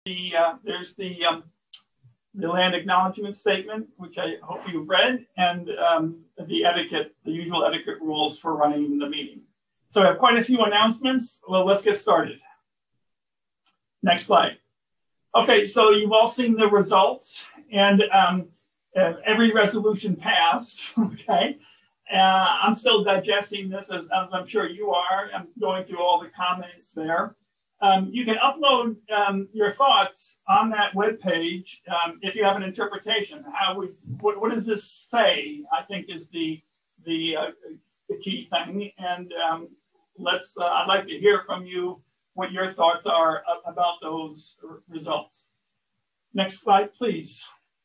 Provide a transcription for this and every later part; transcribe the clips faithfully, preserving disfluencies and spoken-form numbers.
the uh, there's the um, the land acknowledgement statement, which I hope you've read, and um, the etiquette, the usual etiquette rules for running the meeting. So I have quite a few announcements. Well, let's get started. Next slide. Okay, so you've all seen the results, and um, uh, every resolution passed. Okay, uh, I'm still digesting this, as, as I'm sure you are. I'm going through all the comments there. Um, you can upload um, your thoughts on that webpage um, if you have an interpretation. How we, what, what does this say? I think is the the, uh, the key thing. And um, let's. Uh, I'd like to hear from you what your thoughts are about those results. Next slide, please.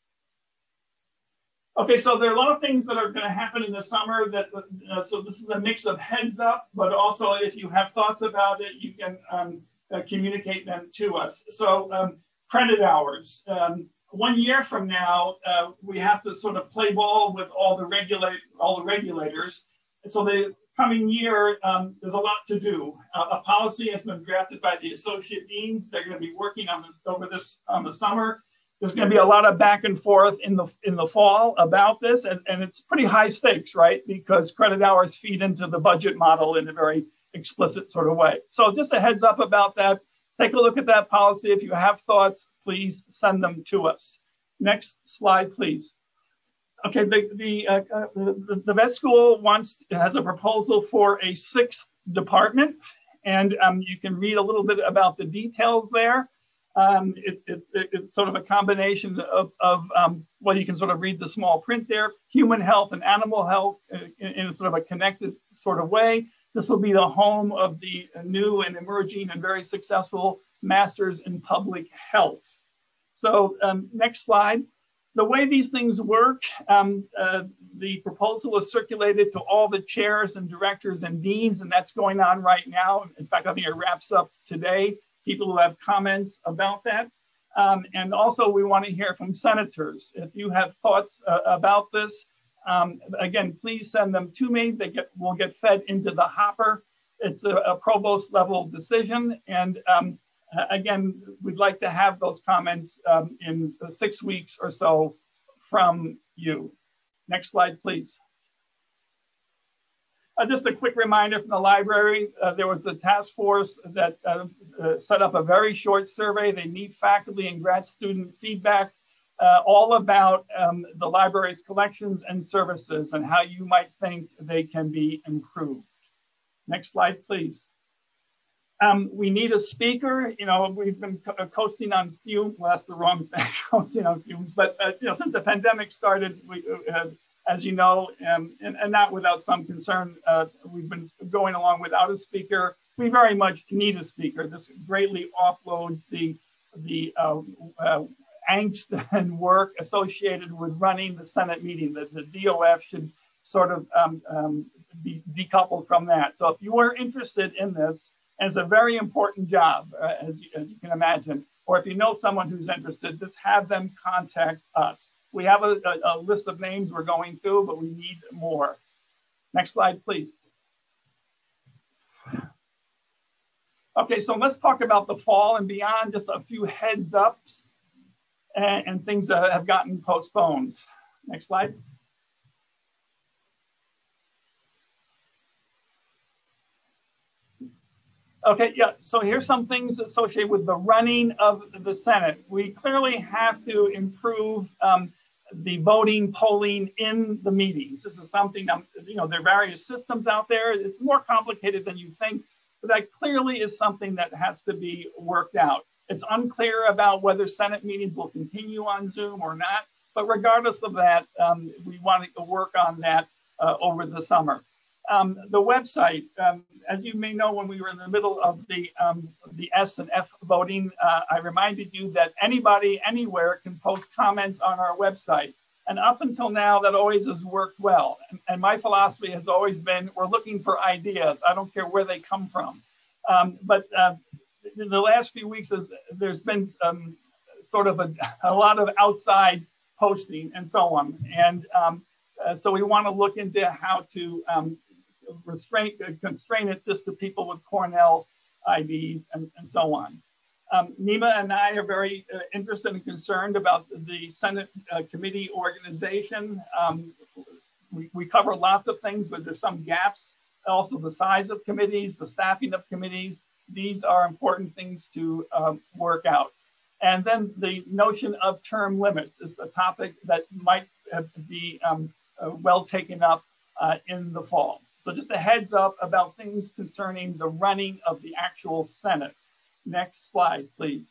Okay, so there are a lot of things that are going to happen in the summer. That uh, so this is a mix of heads up, but also if you have thoughts about it, you can. Um, Uh, communicate them to us. So um, credit hours. Um, one year from now, uh, we have to sort of play ball with all the regulate all the regulators. So the coming year, um, there's a lot to do. Uh, a policy has been drafted by the associate deans. They're going to be working on this over this on the summer. There's going to be a lot of back and forth in the in the fall about this, and, and it's pretty high stakes, right? Because credit hours feed into the budget model in a very explicit sort of way. So just a heads up about that. Take a look at that policy. If you have thoughts, please send them to us. Next slide, please. Okay, the the, uh, uh, the, the vet school wants has a proposal for a sixth department, and um, you can read a little bit about the details there. Um, it, it, it, it's sort of a combination of, of um, well, you can sort of read the small print there, human health and animal health in, in sort of a connected sort of way. This will be the home of the new and emerging and very successful Masters in Public Health. So um, next slide. The way these things work, um, uh, the proposal is circulated to all the chairs and directors and deans, and that's going on right now. In fact, I think it wraps up today. People who have comments about that. Um, and also we want to hear from senators. If you have thoughts uh, about this, Um, again, please send them to me. They get will get fed into the hopper. It's a, a provost level decision. And um, again, we'd like to have those comments um, in six weeks or so from you. Next slide, please. Uh, just a quick reminder from the library, uh, there was a task force that uh, uh, set up a very short survey. They need faculty and grad student feedback. Uh, all about um, the library's collections and services and how you might think they can be improved. Next slide, please. Um, we need a speaker. You know, we've been co coasting on fumes. Well, that's the wrong thing, coasting on fumes. But uh, you know, since the pandemic started, we, uh, as you know, um, and, and not without some concern, uh, we've been going along without a speaker. We very much need a speaker. This greatly offloads the the uh, uh, angst and work associated with running the Senate meeting. That the D O F should sort of um, um, be decoupled from that. So if you are interested in this, and it's a very important job, uh, as, you, as you can imagine, or if you know someone who's interested, just have them contact us. We have a, a, a list of names we're going through, but we need more. Next slide, please. Okay, so let's talk about the fall and beyond, just a few heads ups. And, and things that have gotten postponed. Next slide. Okay, yeah, so here's some things associated with the running of the Senate. We clearly have to improve um, the voting, polling in the meetings. This is something, um, you know, there are various systems out there. It's more complicated than you think, but that clearly is something that has to be worked out. It's unclear about whether Senate meetings will continue on Zoom or not, but regardless of that, um, we want to work on that uh, over the summer. Um, the website, um, as you may know, when we were in the middle of the, um, the S and F voting, uh, I reminded you that anybody, anywhere can post comments on our website. And up until now, that always has worked well. And, and my philosophy has always been, we're looking for ideas. I don't care where they come from. Um, but uh, in the last few weeks, there's been um, sort of a, a lot of outside posting and so on. And um, uh, so we want to look into how to um, restrain, constrain it just to people with Cornell I Ds and, and so on. Um, Nima and I are very uh, interested and concerned about the Senate uh, committee organization. Um, we, we cover lots of things, but there's some gaps. Also the size of committees, the staffing of committees. These are important things to um, work out. And then the notion of term limits is a topic that might be um, uh, well taken up uh, in the fall. So just a heads up about things concerning the running of the actual Senate. Next slide, please.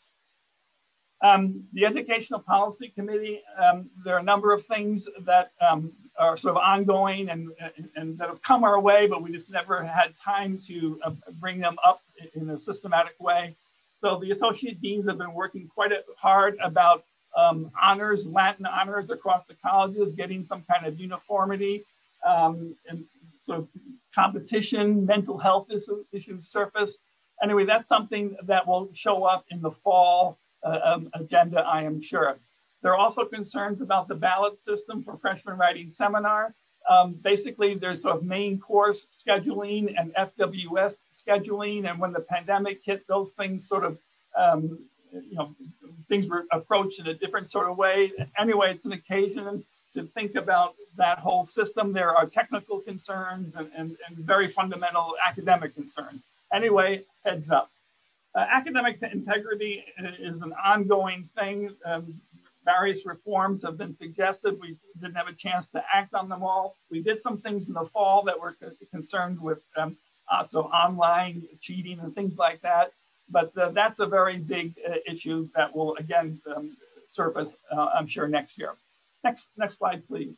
Um, the Educational Policy Committee, um, there are a number of things that um, are sort of ongoing and, and, and that have come our way, but we just never had time to uh, bring them up in a systematic way. So the Associate Deans have been working quite hard about um, honors, Latin honors across the colleges, getting some kind of uniformity um, and sort of competition, mental health issues surface. Anyway, that's something that will show up in the fall uh, um, agenda, I am sure. There are also concerns about the ballot system for freshman writing seminar. Um, basically, there's sort of main course scheduling and F W S scheduling, and when the pandemic hit, those things sort of, um, you know, things were approached in a different sort of way. Anyway, it's an occasion to think about that whole system. There are technical concerns and, and, and very fundamental academic concerns. Anyway, heads up. Uh, academic integrity is an ongoing thing. Um, various reforms have been suggested. We didn't have a chance to act on them all. We did some things in the fall that were concerned with um, also online cheating and things like that. But uh, that's a very big uh, issue that will, again, um, surface, uh, I'm sure, next year. Next, next slide, please.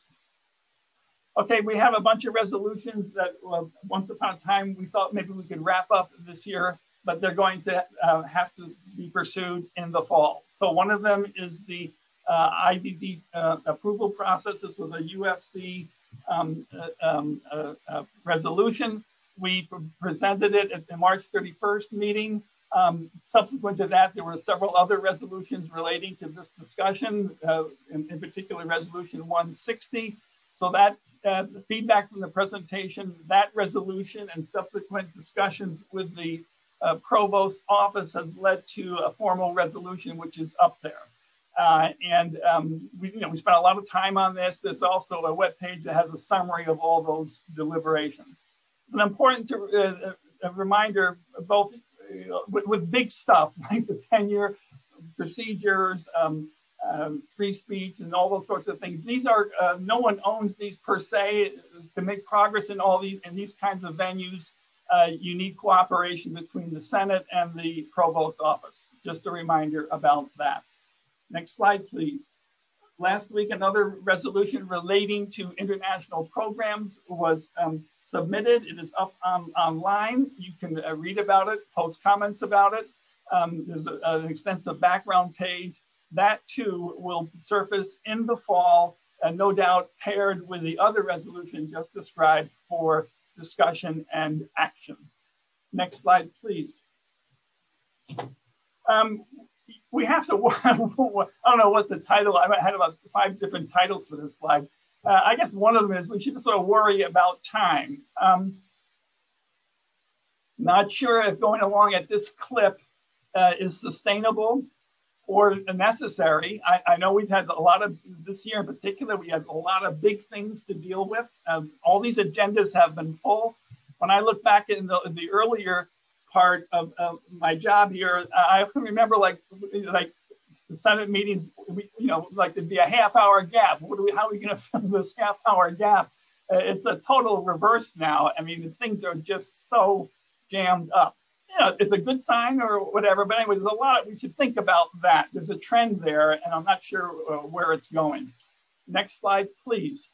Okay, we have a bunch of resolutions that well, once upon a time we thought maybe we could wrap up this year, but they're going to uh, have to be pursued in the fall. So one of them is the uh, I D D uh, approval process. This was a U F C um, uh, um, uh, uh, resolution. We presented it at the March thirty-first meeting. Um, subsequent to that, there were several other resolutions relating to this discussion, uh, in, in particular resolution one sixty. So that uh, the feedback from the presentation, that resolution and subsequent discussions with the uh, provost office has led to a formal resolution, which is up there. Uh, and um, we, you know, we spent a lot of time on this. There's also a webpage that has a summary of all those deliberations. An important to, uh, a reminder, both uh, with, with big stuff like the tenure procedures, um, um, free speech, and all those sorts of things. These are uh, no one owns these per se. To make progress in all these in these kinds of venues, uh, you need cooperation between the Senate and the provost office. Just a reminder about that. Next slide, please. Last week, another resolution relating to international programs was um, submitted. It is up on, online. You can uh, read about it, post comments about it. Um, there's a, an extensive background page. That too will surface in the fall, and no doubt paired with the other resolution just described for discussion and action. Next slide, please. Um, we have to, I don't know what the title, I had about five different titles for this slide. Uh, I guess one of them is we should sort of worry about time. Um, not sure if going along at this clip uh, is sustainable or necessary. I, I know we've had a lot of, this year in particular, we had a lot of big things to deal with. Um, all these agendas have been full. When I look back in the, the earlier part of, of my job here, I can remember like, like the Senate meetings, you know, like there'd be a half hour gap. What do we, how are we gonna fill this half hour gap? Uh, it's a total reverse now. I mean, the things are just so jammed up. You know, it's a good sign or whatever, but anyway, there's a lot, we should think about that. There's a trend there, and I'm not sure uh, where it's going. Next slide, please.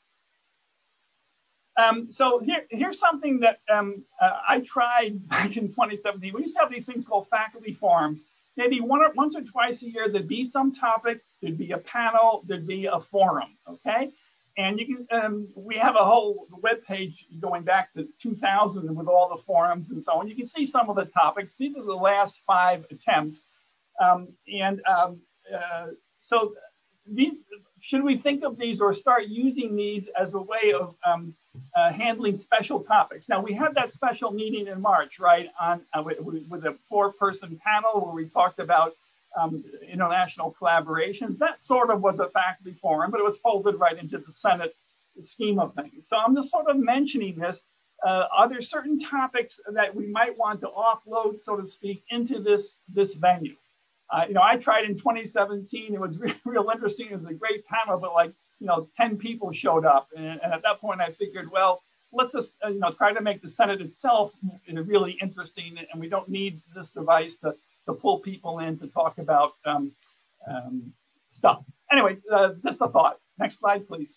Um, so here, here's something that um, uh, I tried back in twenty seventeen. We used to have these things called faculty forums. Maybe one or, once or twice a year, there'd be some topic, there'd be a panel, there'd be a forum, okay? And you can, um, we have a whole web page going back to two thousand with all the forums and so on. You can see some of the topics. These are the last five attempts. Um, and um, uh, so these, should we think of these or start using these as a way of um, uh, handling special topics. Now, we had that special meeting in March, right, on uh, with, with a four-person panel where we talked about um, international collaborations. That sort of was a faculty forum, but it was folded right into the Senate scheme of things. So I'm just sort of mentioning this. Uh, are there certain topics that we might want to offload, so to speak, into this, this venue? Uh, you know, I tried in twenty seventeen. It was real, real interesting. It was a great panel, but like, you know, ten people showed up. And, and at that point, I figured, well, let's just, uh, you know, try to make the Senate itself really interesting. And we don't need this device to, to pull people in to talk about um, um, stuff. Anyway, uh, just a thought. Next slide, please.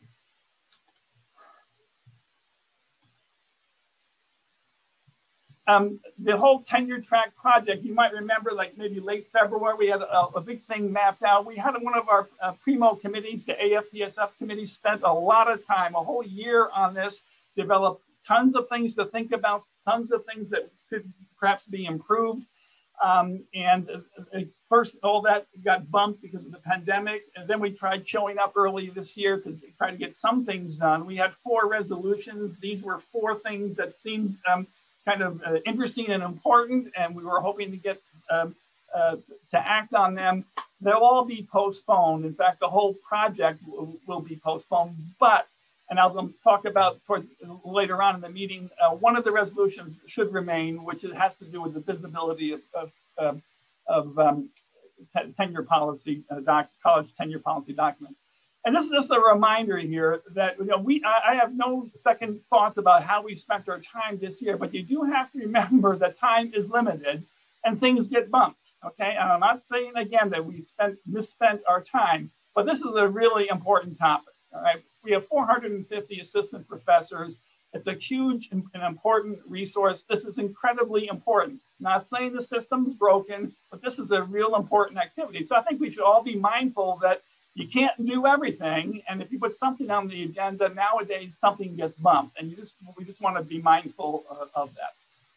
Um, the whole tenure track project, you might remember, like maybe late February, we had a, a big thing mapped out. We had one of our uh, primo committees, the A F T S F committee, spent a lot of time, a whole year on this, developed tons of things to think about, tons of things that could perhaps be improved. Um, and uh, first, all that got bumped because of the pandemic. And then we tried showing up early this year to try to get some things done. We had four resolutions. These were four things that seemed um, kind of uh, interesting and important, and we were hoping to get um, uh, to act on them. They'll all be postponed. In fact, the whole project will, will be postponed. But, and I'll talk about towards later on in the meeting, uh, one of the resolutions should remain, which it has to do with the visibility of, of, uh, of um, tenure policy, uh, doc, college tenure policy documents. And this is just a reminder here that, you know, we, I, I have no second thoughts about how we spent our time this year, but you do have to remember that time is limited and things get bumped, okay? And I'm not saying, again, that we spent misspent our time, but this is a really important topic, all right? We have four hundred fifty assistant professors. It's a huge and important resource. This is incredibly important. Not saying the system's broken, but this is a real important activity. So I think we should all be mindful that you can't do everything, and if you put something on the agenda, nowadays something gets bumped, and you just we just want to be mindful of, of that.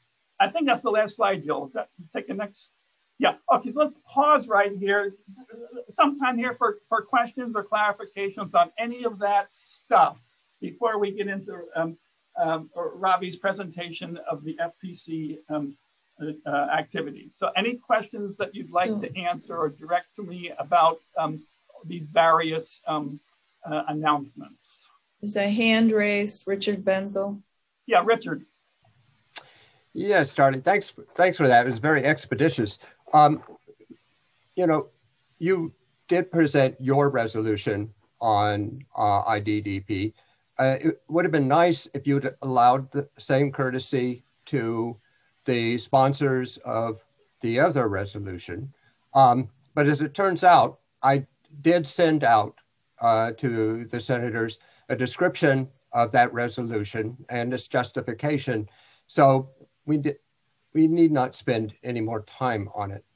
I think that's the last slide, Jill. Is that, take the next? Yeah, okay, so let's pause right here. Sometime here for, for questions or clarifications on any of that stuff before we get into um, um, Ravi's presentation of the F P C um, uh, activity. So any questions that you'd like sure. to answer or direct to me about um, these various um, uh, announcements. Is a hand raised, Richard Benzel? Yeah, Richard. Yes, Charlie, thanks, thanks for that. It was very expeditious. Um, you know, you did present your resolution on uh, I D D P. Uh, it would have been nice if you'd allowed the same courtesy to the sponsors of the other resolution. Um, but as it turns out, I did send out uh, to the senators a description of that resolution and its justification. So we did, we need not spend any more time on it.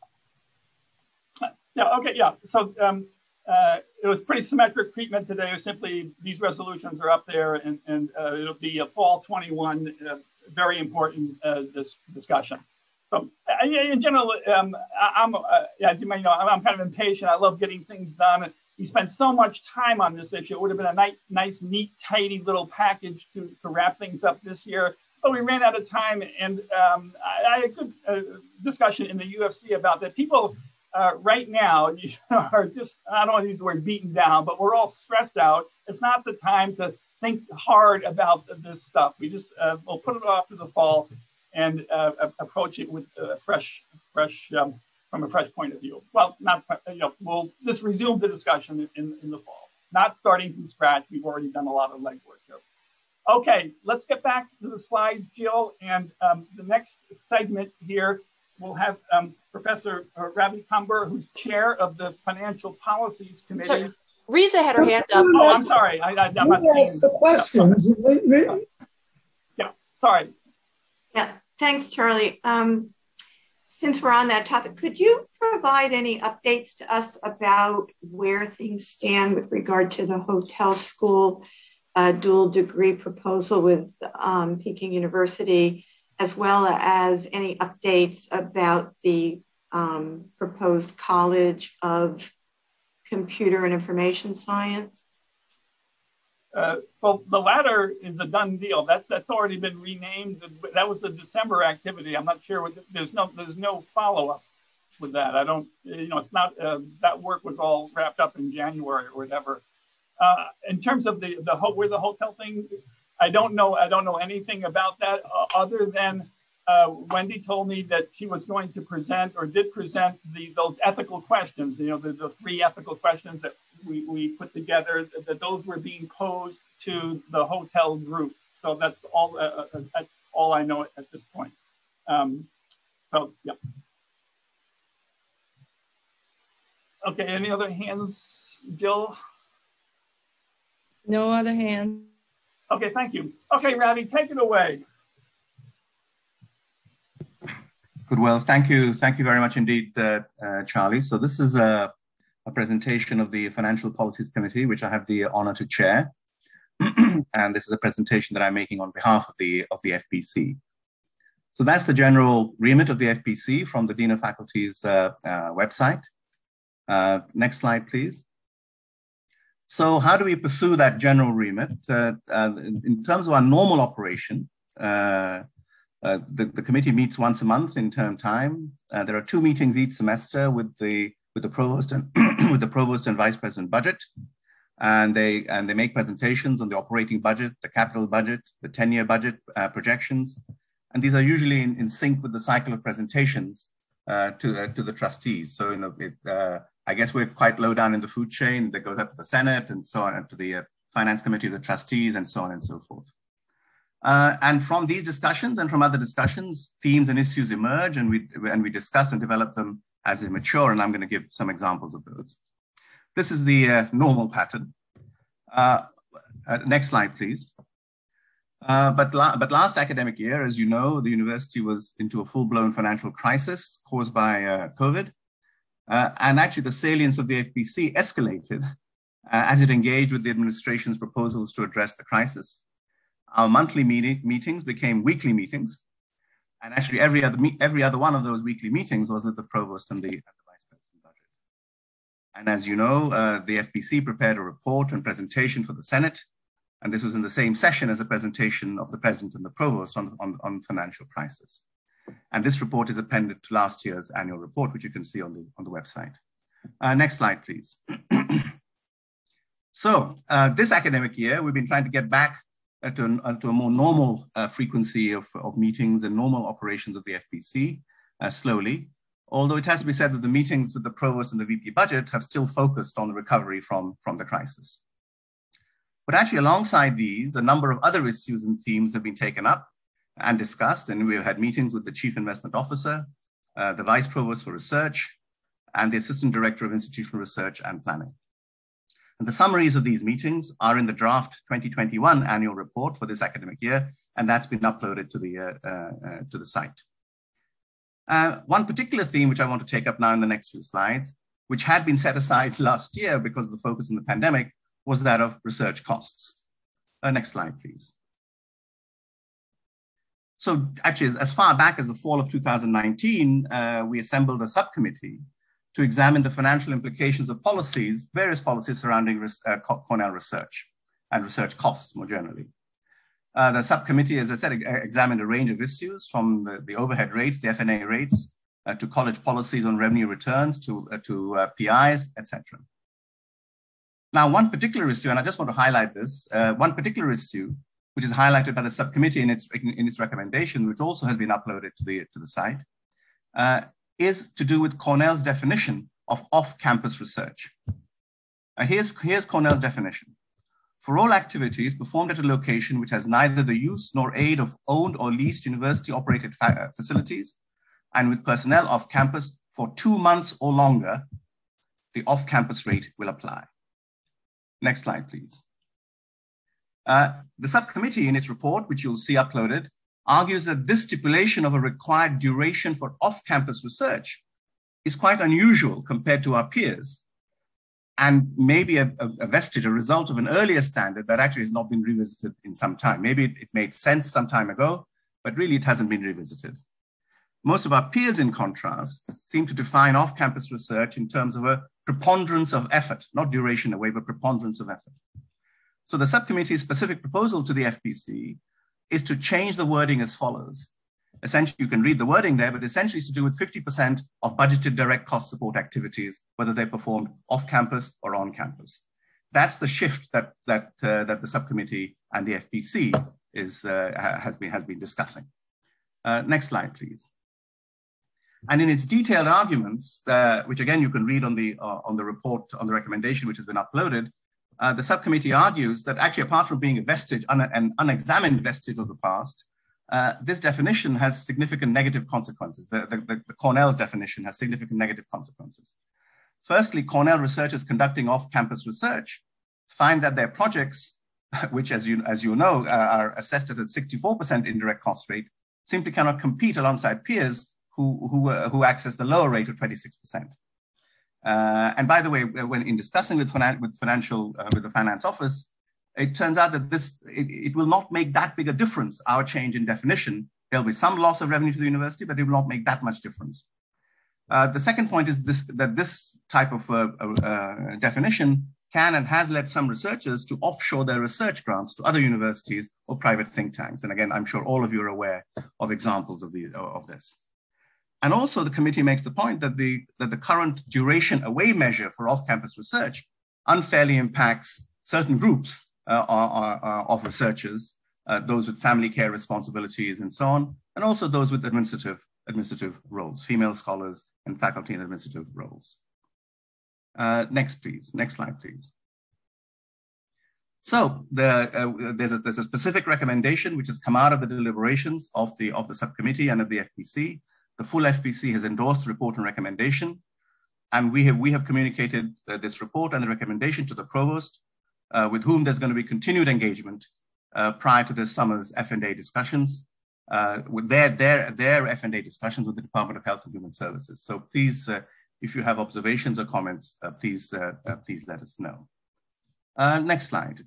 Yeah, okay, yeah. So um, uh, it was pretty symmetric treatment today. It was simply these resolutions are up there, and, and uh, it'll be a fall twenty-one, uh, very important uh, this discussion. So in general, um, I'm, uh, as you may know, I'm kind of impatient. I love getting things done. We spent so much time on this issue. It would have been a nice, nice, neat, tidy little package to, to wrap things up this year. But we ran out of time, and um, I, I had a good uh, discussion in the U F C about that. People uh, right now are just, I don't want to use the word beaten down, but we're all stressed out. It's not the time to think hard about this stuff. We just, uh, we'll put it off to the fall and uh, approach it with a fresh, fresh, um, from a fresh point of view. Well, not, you know, we'll just resume the discussion in, in the fall, not starting from scratch. We've already done a lot of legwork here. Okay, let's get back to the slides, Jill. And um, the next segment here, we'll have um, Professor Ravi Kumber, who's chair of the Financial Policies Committee. Sorry, Riza had her hand up. Oh, I'm sorry. I, I, I'm not seeing the questions. Yeah. yeah, sorry. Yeah, thanks, Charlie. Um, since we're on that topic, could you provide any updates to us about where things stand with regard to the hotel school uh, dual degree proposal with um, Peking University, as well as any updates about the um, proposed College of Computer and Information Science? Uh, well, the latter is a done deal. That's that's already been renamed. That was the December activity. I'm not sure. What, there's no there's no follow up with that. I don't. You know, it's not. Uh, that work was all wrapped up in January or whatever. Uh, in terms of the the where the hotel thing, I don't know. I don't know anything about that uh, other than uh, Wendy told me that she was going to present or did present the those ethical questions. You know, the, the three ethical questions that we, we put together, that those were being posed to the hotel group. So that's all, uh, that's all I know at this point. Um, so, yeah. Okay, any other hands, Jill? No other hand. Okay, thank you. Okay, Ravi, take it away. Good, well, thank you. Thank you very much indeed, uh, uh, Charlie. So this is a a presentation of the Financial Policies Committee, which I have the honor to chair. And this is a presentation that I'm making on behalf of the, of the F P C. So that's the general remit of the F P C from the Dean of Faculty's uh, uh, website. Uh, next slide, please. So how do we pursue that general remit? Uh, uh, in, in terms of our normal operation, uh, uh, the, the committee meets once a month in term time. Uh, there are two meetings each semester with the with the provost and with the provost and vice president budget, and they and they make presentations on the operating budget, the capital budget, the ten-year budget uh, projections, and these are usually in, in sync with the cycle of presentations uh, to uh, to the trustees. So you know, it, uh, I guess we're quite low down in the food chain that goes up to the Senate and so on, and to the uh, Finance Committee of the trustees, and so on and so forth. Uh, and from these discussions and from other discussions, themes and issues emerge, and we and we discuss and develop them as they mature, and I'm going to give some examples of those. This is the uh, normal pattern. Uh, uh, next slide, please. Uh, but, la but last academic year, as you know, the university was into a full-blown financial crisis caused by uh, COVID. Uh, and actually the salience of the F P C escalated uh, as it engaged with the administration's proposals to address the crisis. Our monthly meeting meetings became weekly meetings. And actually, every other every other one of those weekly meetings was with the provost and the, and the vice president budget. And as you know, uh, the F P C prepared a report and presentation for the Senate, and this was in the same session as a presentation of the president and the provost on on, on financial crisis. And this report is appended to last year's annual report, which you can see on the on the website. Uh, next slide, please. So uh, this academic year, we've been trying to get back To a, to a more normal uh, frequency of, of meetings and normal operations of the F P C uh, slowly. Although it has to be said that the meetings with the provost and the V P budget have still focused on the recovery from, from the crisis. But actually alongside these, a number of other issues and themes have been taken up and discussed, and we've had meetings with the Chief Investment Officer, uh, the Vice Provost for Research, and the Assistant Director of Institutional Research and Planning. And the summaries of these meetings are in the draft twenty twenty-one annual report for this academic year, and that's been uploaded to the, uh, uh, uh, to the site. Uh, one particular theme which I want to take up now in the next few slides, which had been set aside last year because of the focus on the pandemic, was that of research costs. Uh, next slide, please. So actually, as far back as the fall of two thousand nineteen, uh, we assembled a subcommittee to examine the financial implications of policies, various policies surrounding uh, Cornell research and research costs more generally. Uh, the subcommittee, as I said, examined a range of issues from the, the overhead rates, the F N A rates, uh, to college policies on revenue returns, to, uh, to uh, P Is, et cetera. Now, one particular issue, and I just want to highlight this, uh, one particular issue, which is highlighted by the subcommittee in its, in its recommendation, which also has been uploaded to the, to the site, uh, is to do with Cornell's definition of off-campus research. Uh, here's, here's Cornell's definition. For all activities performed at a location which has neither the use nor aid of owned or leased university-operated fa facilities, and with personnel off campus for two months or longer, the off-campus rate will apply. Next slide, please. Uh, the subcommittee in its report, which you'll see uploaded, argues that this stipulation of a required duration for off-campus research is quite unusual compared to our peers, and maybe a, a vestige, a result of an earlier standard that actually has not been revisited in some time. Maybe it, it made sense some time ago, but really it hasn't been revisited. Most of our peers, in contrast, seem to define off-campus research in terms of a preponderance of effort, not duration away, but preponderance of effort. So the subcommittee's specific proposal to the F P C is to change the wording as follows. Essentially, you can read the wording there, but essentially it's to do with fifty percent of budgeted direct cost support activities, whether they're performed off campus or on campus. That's the shift that, that, uh, that the subcommittee and the F P C is, uh, has, been, has been discussing. Uh, next slide, please. And in its detailed arguments, uh, which again you can read on the, uh, on the report, on the recommendation which has been uploaded, uh, the subcommittee argues that actually apart from being a vestige, un an unexamined vestige of the past, uh, this definition has significant negative consequences. The, the, the Cornell's definition has significant negative consequences. Firstly, Cornell researchers conducting off-campus research find that their projects, which as you, as you know, are assessed at a sixty-four percent indirect cost rate, simply cannot compete alongside peers who, who, uh, who access the lower rate of twenty-six percent. Uh, and by the way, when in discussing with, finan with financial, uh, with the finance office, it turns out that this, it, it will not make that big a difference, our change in definition. There'll be some loss of revenue to the university, but it will not make that much difference. Uh, the second point is this, that this type of uh, uh, definition can and has led some researchers to offshore their research grants to other universities or private think tanks. And again, I'm sure all of you are aware of examples of, the, of this. And also the committee makes the point that the, that the current duration away measure for off-campus research unfairly impacts certain groups uh, of researchers, uh, those with family care responsibilities and so on, and also those with administrative, administrative roles, female scholars and faculty in administrative roles. Uh, next, please. Next slide, please. So the, uh, there's, a, there's a specific recommendation which has come out of the deliberations of the, of the subcommittee and of the F P C. The full F P C has endorsed the report and recommendation, and we have, we have communicated uh, this report and the recommendation to the provost, uh, with whom there's going to be continued engagement uh, prior to this summer's F and A discussions, uh, with their, their, their F and A discussions with the Department of Health and Human Services. So please, uh, if you have observations or comments, uh, please, uh, uh, please let us know. Uh, next slide.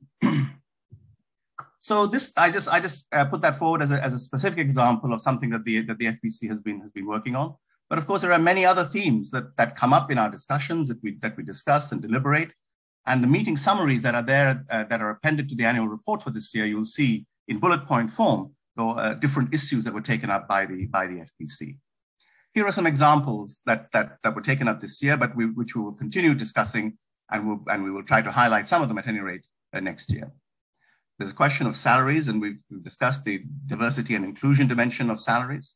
So this, I just, I just uh, put that forward as a, as a specific example of something that the, that the F P C has been, has been working on. But of course, there are many other themes that, that come up in our discussions that we, that we discuss and deliberate. And the meeting summaries that are there, uh, that are appended to the annual report for this year, you'll see in bullet point form, or, uh, different issues that were taken up by the, by the F P C. Here are some examples that, that, that were taken up this year, but we, which we will continue discussing, and, we'll, and we will try to highlight some of them at any rate uh, next year. There's a question of salaries, and we've, we've discussed the diversity and inclusion dimension of salaries.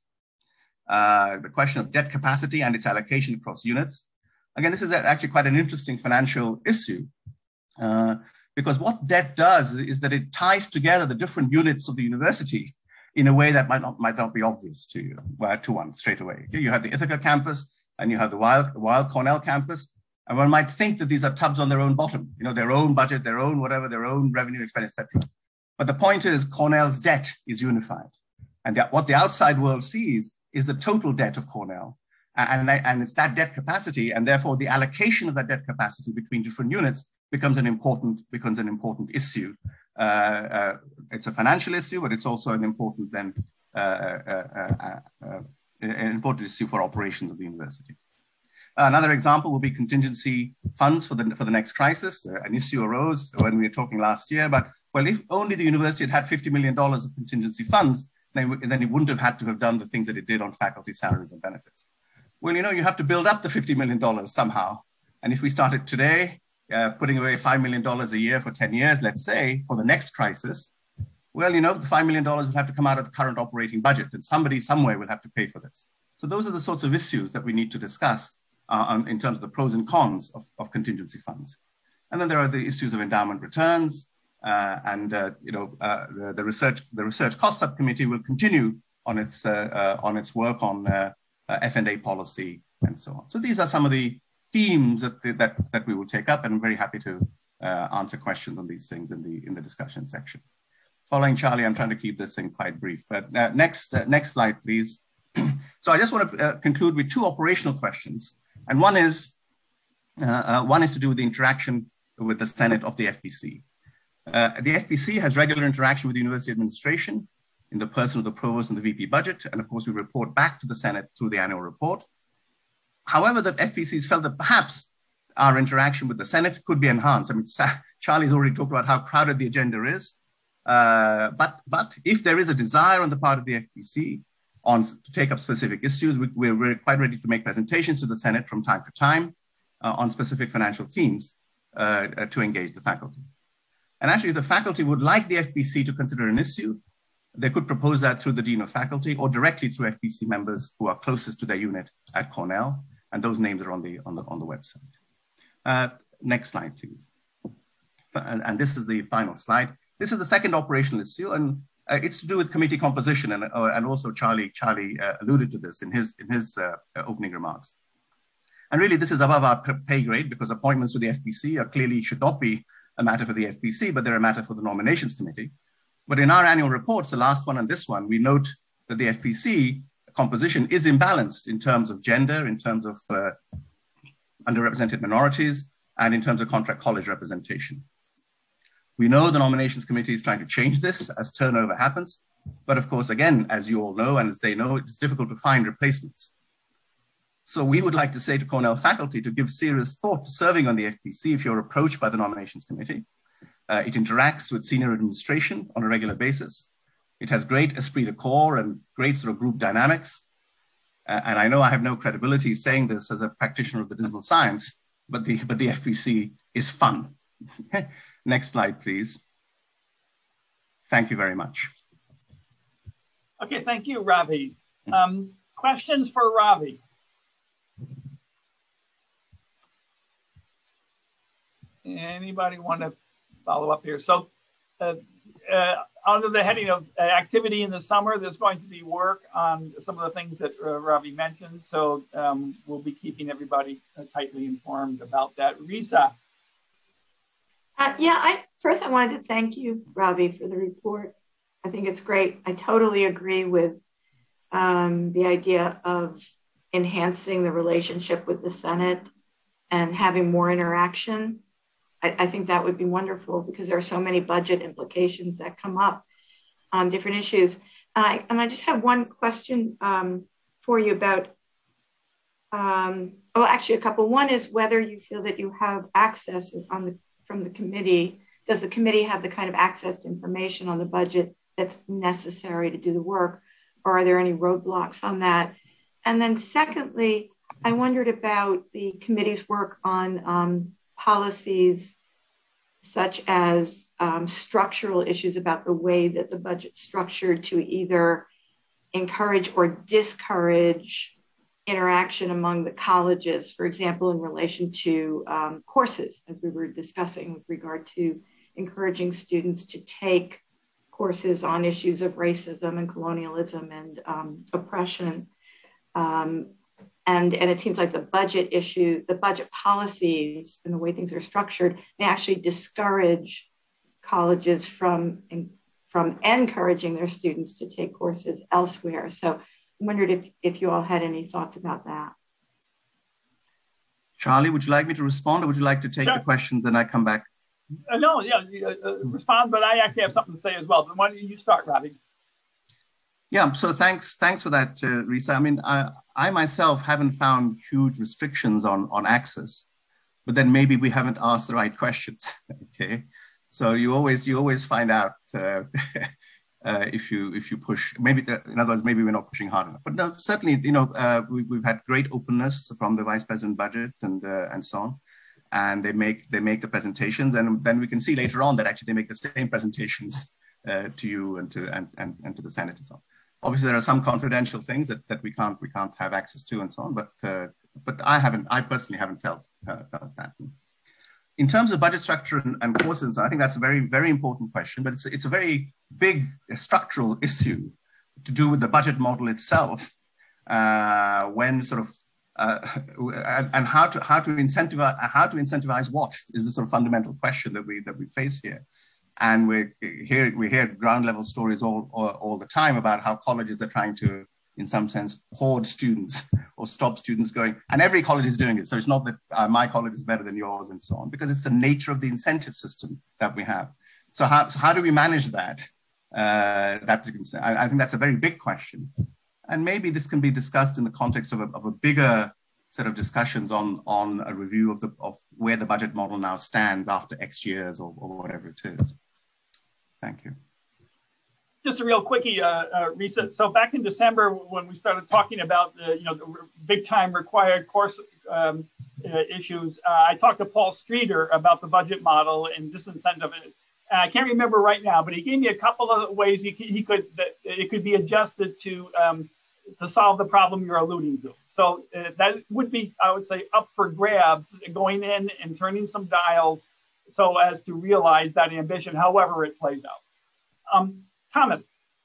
Uh, the question of debt capacity and its allocation across units. Again, this is actually quite an interesting financial issue, uh, because what debt does is that it ties together the different units of the university in a way that might not, might not be obvious to you, well, to one straight away. You have the Ithaca campus, and you have the Weill, Weill Cornell campus, and one might think that these are tubs on their own bottom, you know, their own budget, their own whatever, their own revenue, expense, et cetera. But the point is, Cornell's debt is unified, and the, what the outside world sees is the total debt of Cornell, and, and it's that debt capacity, and therefore the allocation of that debt capacity between different units becomes an important becomes an important issue. Uh, uh, it's a financial issue, but it's also an important then uh, uh, uh, uh, an important issue for operations of the university. Another example will be contingency funds for the for the next crisis. Uh, an issue arose when we were talking last year, but well, if only the university had had fifty million dollars of contingency funds, then, then it wouldn't have had to have done the things that it did on faculty salaries and benefits. Well, you know, you have to build up the fifty million dollars somehow. And if we started today, uh, putting away five million dollars a year for ten years, let's say, for the next crisis, well, you know, the five million dollars will have to come out of the current operating budget, and somebody somewhere will have to pay for this. So those are the sorts of issues that we need to discuss uh, on, in terms of the pros and cons of, of contingency funds. And then there are the issues of endowment returns, uh, and uh, you know, uh, the, the research the research cost subcommittee will continue on its uh, uh, on its work on uh, uh, F and A policy and so on. So these are some of the themes that that that we will take up, and I'm very happy to uh, answer questions on these things in the in the discussion section. Following Charlie, I'm trying to keep this thing quite brief. But uh, next uh, next slide, please. So I just want to uh, conclude with two operational questions, and one is uh, uh, one is to do with the interaction with the Senate of the F P C. Uh, the F P C has regular interaction with the university administration in the person of the provost and the V P budget, and of course we report back to the Senate through the annual report. However, the F P Cs felt that perhaps our interaction with the Senate could be enhanced. I mean, Charlie's already talked about how crowded the agenda is. Uh, but, but if there is a desire on the part of the F P C on to take up specific issues, we, we're, we're quite ready to make presentations to the Senate from time to time uh, on specific financial themes uh, uh, to engage the faculty. And actually, if the faculty would like the F P C to consider an issue, they could propose that through the Dean of Faculty or directly through F P C members who are closest to their unit at Cornell. And those names are on the, on the, on the website. Uh, next slide, please. And, and this is the final slide. This is the second operational issue, and uh, it's to do with committee composition. And, uh, and also Charlie, Charlie uh, alluded to this in his, in his uh, opening remarks. And really, this is above our pay grade because appointments to the F P C are clearly should not be a matter for the F P C, but they're a matter for the nominations committee. But in our annual reports, the last one and this one, we note that the F P C composition is imbalanced in terms of gender, in terms of uh, underrepresented minorities, and in terms of contract college representation. We know the nominations committee is trying to change this as turnover happens. But of course, again, as you all know, and as they know, it's difficult to find replacements. So we would like to say to Cornell faculty to give serious thought to serving on the F P C if you're approached by the nominations committee. Uh, it interacts with senior administration on a regular basis. It has great esprit de corps and great sort of group dynamics. Uh, and I know I have no credibility saying this as a practitioner of the dismal science, but the, but the F P C is fun. Next slide, please. Thank you very much. Okay, thank you, Ravi. Um, questions for Ravi? Anybody want to follow up here? So uh, uh, under the heading of uh, activity in the summer, there's going to be work on some of the things that uh, Ravi mentioned. So um, we'll be keeping everybody uh, tightly informed about that. Risa. Uh, yeah, I, first I wanted to thank you, Ravi, for the report. I think it's great. I totally agree with um, the idea of enhancing the relationship with the Senate and having more interaction. I, I think that would be wonderful because there are so many budget implications that come up on different issues. Uh, and I just have one question um, for you about, um, well, actually a couple. One is whether you feel that you have access on the from the committee. Does the committee have the kind of access to information on the budget that's necessary to do the work, or are there any roadblocks on that? And then secondly, I wondered about the committee's work on um, policies such as um, structural issues about the way that the budget's structured to either encourage or discourage interaction among the colleges, for example, in relation to um, courses, as we were discussing with regard to encouraging students to take courses on issues of racism and colonialism and um, oppression. Um, and, and it seems like the budget issue, the budget policies and the way things are structured may actually discourage colleges from, from encouraging their students to take courses elsewhere. So I wondered if, if you all had any thoughts about that. Charlie, would you like me to respond or would you like to take sure. the questions and I come back? Uh, no, yeah, uh, respond, but I actually have something to say as well. But why don't you start, Ravi? Yeah, so thanks thanks for that, uh, Risa. I mean, I, I myself haven't found huge restrictions on, on access, but then maybe we haven't asked the right questions, okay? So you always you always find out uh, uh, if you if you push, maybe, the, in other words, maybe we're not pushing hard enough. But no, certainly, you know, uh, we, we've had great openness from the Vice President budget and uh, and so on. And they make they make the presentations, and then we can see later on that actually they make the same presentations uh, to you and to and, and, and to the Senate and so on. Obviously, there are some confidential things that, that we can't we can't have access to and so on. But uh, but I haven't I personally haven't felt uh, felt that. In terms of budget structure and, and courses, I think that's a very very important question. But it's it's a very big structural issue to do with the budget model itself. Uh, when sort of Uh, and, and how to how to incentivize how to incentivize what is the sort of fundamental question that we that we face here, and we hear we hear ground level stories all, all all the time about how colleges are trying to, in some sense, hoard students or stop students going, and every college is doing it. So it's not that uh, my college is better than yours and so on, because it's the nature of the incentive system that we have. So how so how do we manage that? Uh, that I, I think that's a very big question. And maybe this can be discussed in the context of a, of a bigger sort of discussions on, on a review of, the, of where the budget model now stands after X years or, or whatever it is. Thank you. Just a real quickie, uh, uh, Risa. So back in December, when we started talking about the, you know, the big time required course um, uh, issues, uh, I talked to Paul Streeter about the budget model and disincentive. I can't remember right now, but he gave me a couple of ways he could, he could that it could be adjusted to um, to solve the problem you're alluding to. So uh, that would be, I would say, up for grabs, going in and turning some dials so as to realize that ambition, however it plays out. Um, Thomas.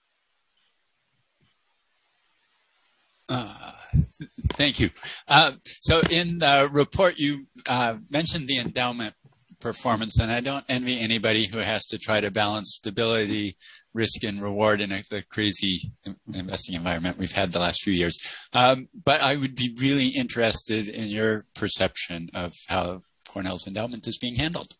Uh, thank you. Uh, so in the report, you uh, mentioned the endowment performance, and I don't envy anybody who has to try to balance stability, risk, and reward in a, the crazy investing environment we've had the last few years. Um, but I would be really interested in your perception of how Cornell's endowment is being handled.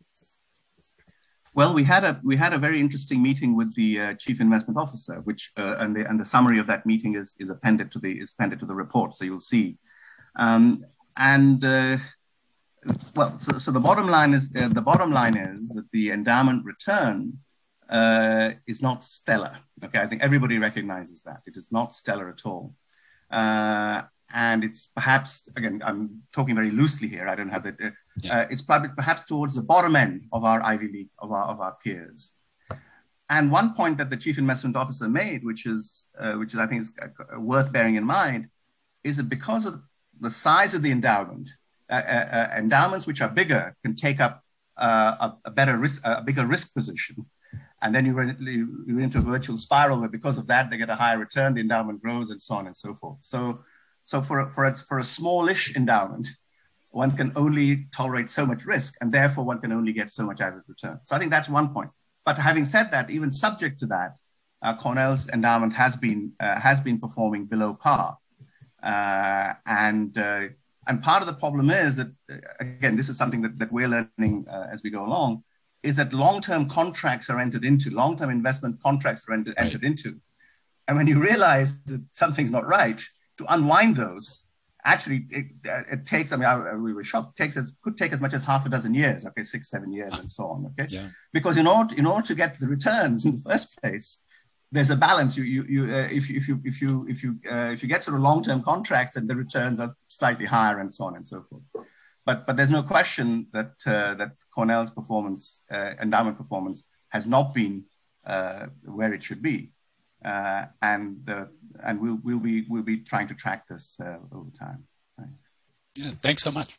Well, we had a we had a very interesting meeting with the uh, chief investment officer, which uh, and the and the summary of that meeting is is appended to the is appended to the report, so you'll see. Um, and uh, well, so, so the bottom line is uh, the bottom line is that the endowment return uh, is not stellar. Okay, I think everybody recognizes that it is not stellar at all. Uh, And it's perhaps, again, I'm talking very loosely here. I don't have that. Uh, uh, it's probably perhaps towards the bottom end of our Ivy League, of our, of our peers. And one point that the chief investment officer made, which is, uh, which is I think is worth bearing in mind, is that because of the size of the endowment, uh, uh, endowments which are bigger can take up uh, a, a better risk, a bigger risk position. And then you run, you're into a virtual spiral where because of that, they get a higher return, the endowment grows and so on and so forth. So So for, for, a, for a smallish endowment, one can only tolerate so much risk, and therefore one can only get so much average return. So I think that's one point. But having said that, even subject to that, uh, Cornell's endowment has been, uh, has been performing below par. Uh, and, uh, and part of the problem is that, again, this is something that, that we're learning uh, as we go along, is that long-term contracts are entered into, long-term investment contracts are entered, entered into. And when you realize that something's not right, to unwind those, actually, it, it takes, I mean, I, we were shocked, it takes, could take as much as half a dozen years, okay, six, seven years and so on, okay? Yeah. Because in order, in order to get the returns in the first place, there's a balance. You, you, you, uh, if, if you, if you, if you, uh, if you get sort of long-term contracts, then the returns are slightly higher and so on and so forth. But, but there's no question that, uh, that Cornell's performance, uh, endowment performance has not been uh, where it should be. Uh, and uh, and we'll we'll be we'll be trying to track this uh, over time. Right. Yeah, thanks so much.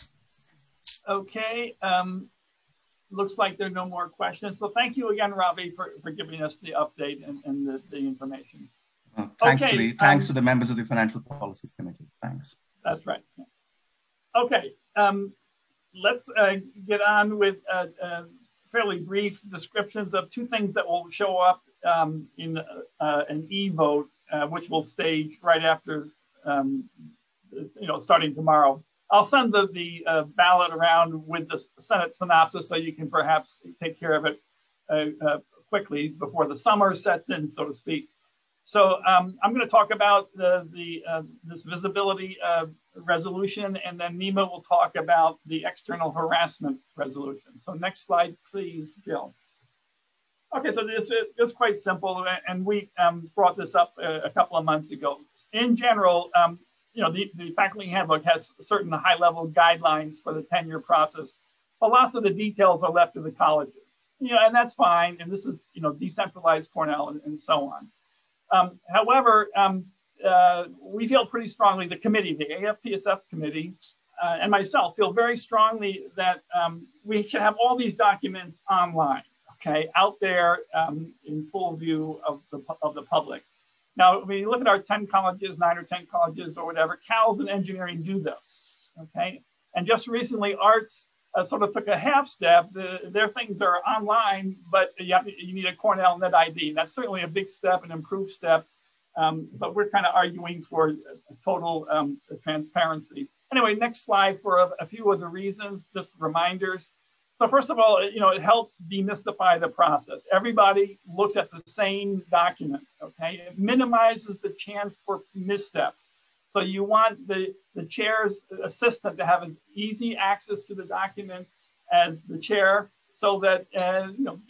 Okay, um, looks like there are no more questions. So thank you again, Ravi, for, for giving us the update and, and the, the information. Well, thanks okay, to the thanks um, to the members of the Financial Policies Committee. Thanks. That's right. Okay, um, let's uh, get on with uh, uh, fairly brief descriptions of two things that will show up Um, in uh, an e-vote, uh, which will stage right after, um, you know, starting tomorrow. I'll send the, the uh, ballot around with the Senate synopsis so you can perhaps take care of it uh, uh, quickly before the summer sets in, so to speak. So um, I'm going to talk about the, the uh, this visibility uh, resolution, and then Nima will talk about the external harassment resolution. So next slide, please, Jill. Okay, so it's, it's quite simple, and we um, brought this up a, a couple of months ago. In general, um, you know, the, the faculty handbook has certain high-level guidelines for the tenure process, but lots of the details are left to the colleges. You know, and that's fine, and this is, you know, decentralized Cornell and, and so on. Um, however, um, uh, we feel pretty strongly, the committee, the A F P S F committee, uh, and myself feel very strongly that um, we should have all these documents online. Okay, out there um, in full view of the of the public. Now, when you look at our ten colleges, nine or ten colleges or whatever, Cal's and engineering do this. Okay, and just recently, arts uh, sort of took a half step. The, their things are online, but you have to, you need a Cornell Net I D. That's certainly a big step, an improved step. Um, but we're kind of arguing for total um, transparency. Anyway, next slide for a, a few of the reasons, just reminders. So first of all, you know, it helps demystify the process. Everybody looks at the same document, okay? It minimizes the chance for missteps. So you want the, the chair's assistant to have as easy access to the document as the chair, so that uh, you know,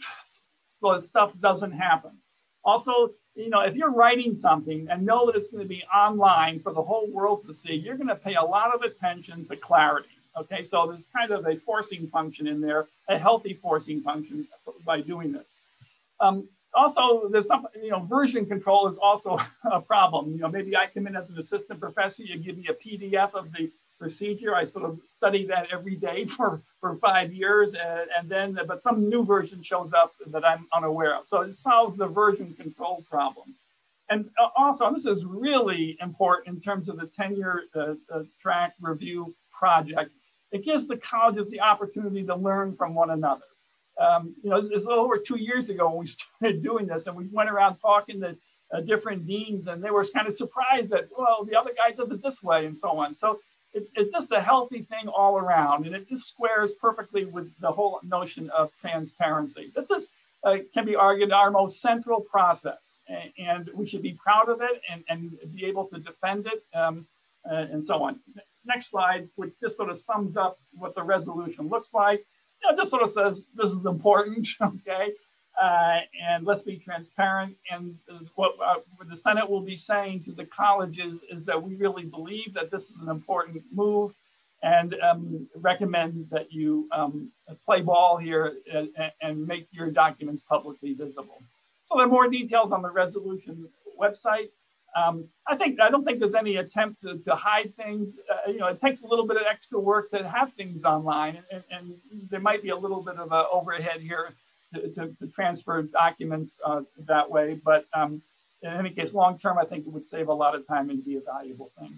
so stuff doesn't happen. Also, you know, if you're writing something and know that it's going to be online for the whole world to see, you're going to pay a lot of attention to clarity. Okay, so there's kind of a forcing function in there, a healthy forcing function by doing this. Um, also, there's some, you know, version control is also a problem. You know, maybe I come in as an assistant professor, you give me a P D F of the procedure. I sort of study that every day for, for five years. And, and then, but some new version shows up that I'm unaware of. So it solves the version control problem. And also, and this is really important in terms of the tenure uh, uh, track review project, it gives the colleges the opportunity to learn from one another. Um, you know, it's, it's over two years ago when we started doing this, and we went around talking to uh, different deans, and they were kind of surprised that, well, the other guy does it this way and so on. So it, it's just a healthy thing all around, and it just squares perfectly with the whole notion of transparency. This is, uh, can be argued, our most central process, and, and we should be proud of it and, and be able to defend it um, uh, and so on. Next slide, which just sort of sums up what the resolution looks like. You know, just sort of says this is important, okay? Uh, and let's be transparent. And what, uh, what the Senate will be saying to the colleges is that we really believe that this is an important move, and um, recommend that you um, play ball here and, and make your documents publicly visible. So there are more details on the resolution website. Um, I think I don't think there's any attempt to, to hide things. Uh, you know, it takes a little bit of extra work to have things online, and, and there might be a little bit of an overhead here to, to, to transfer documents uh, that way. But um, in any case, long term, I think it would save a lot of time and be a valuable thing.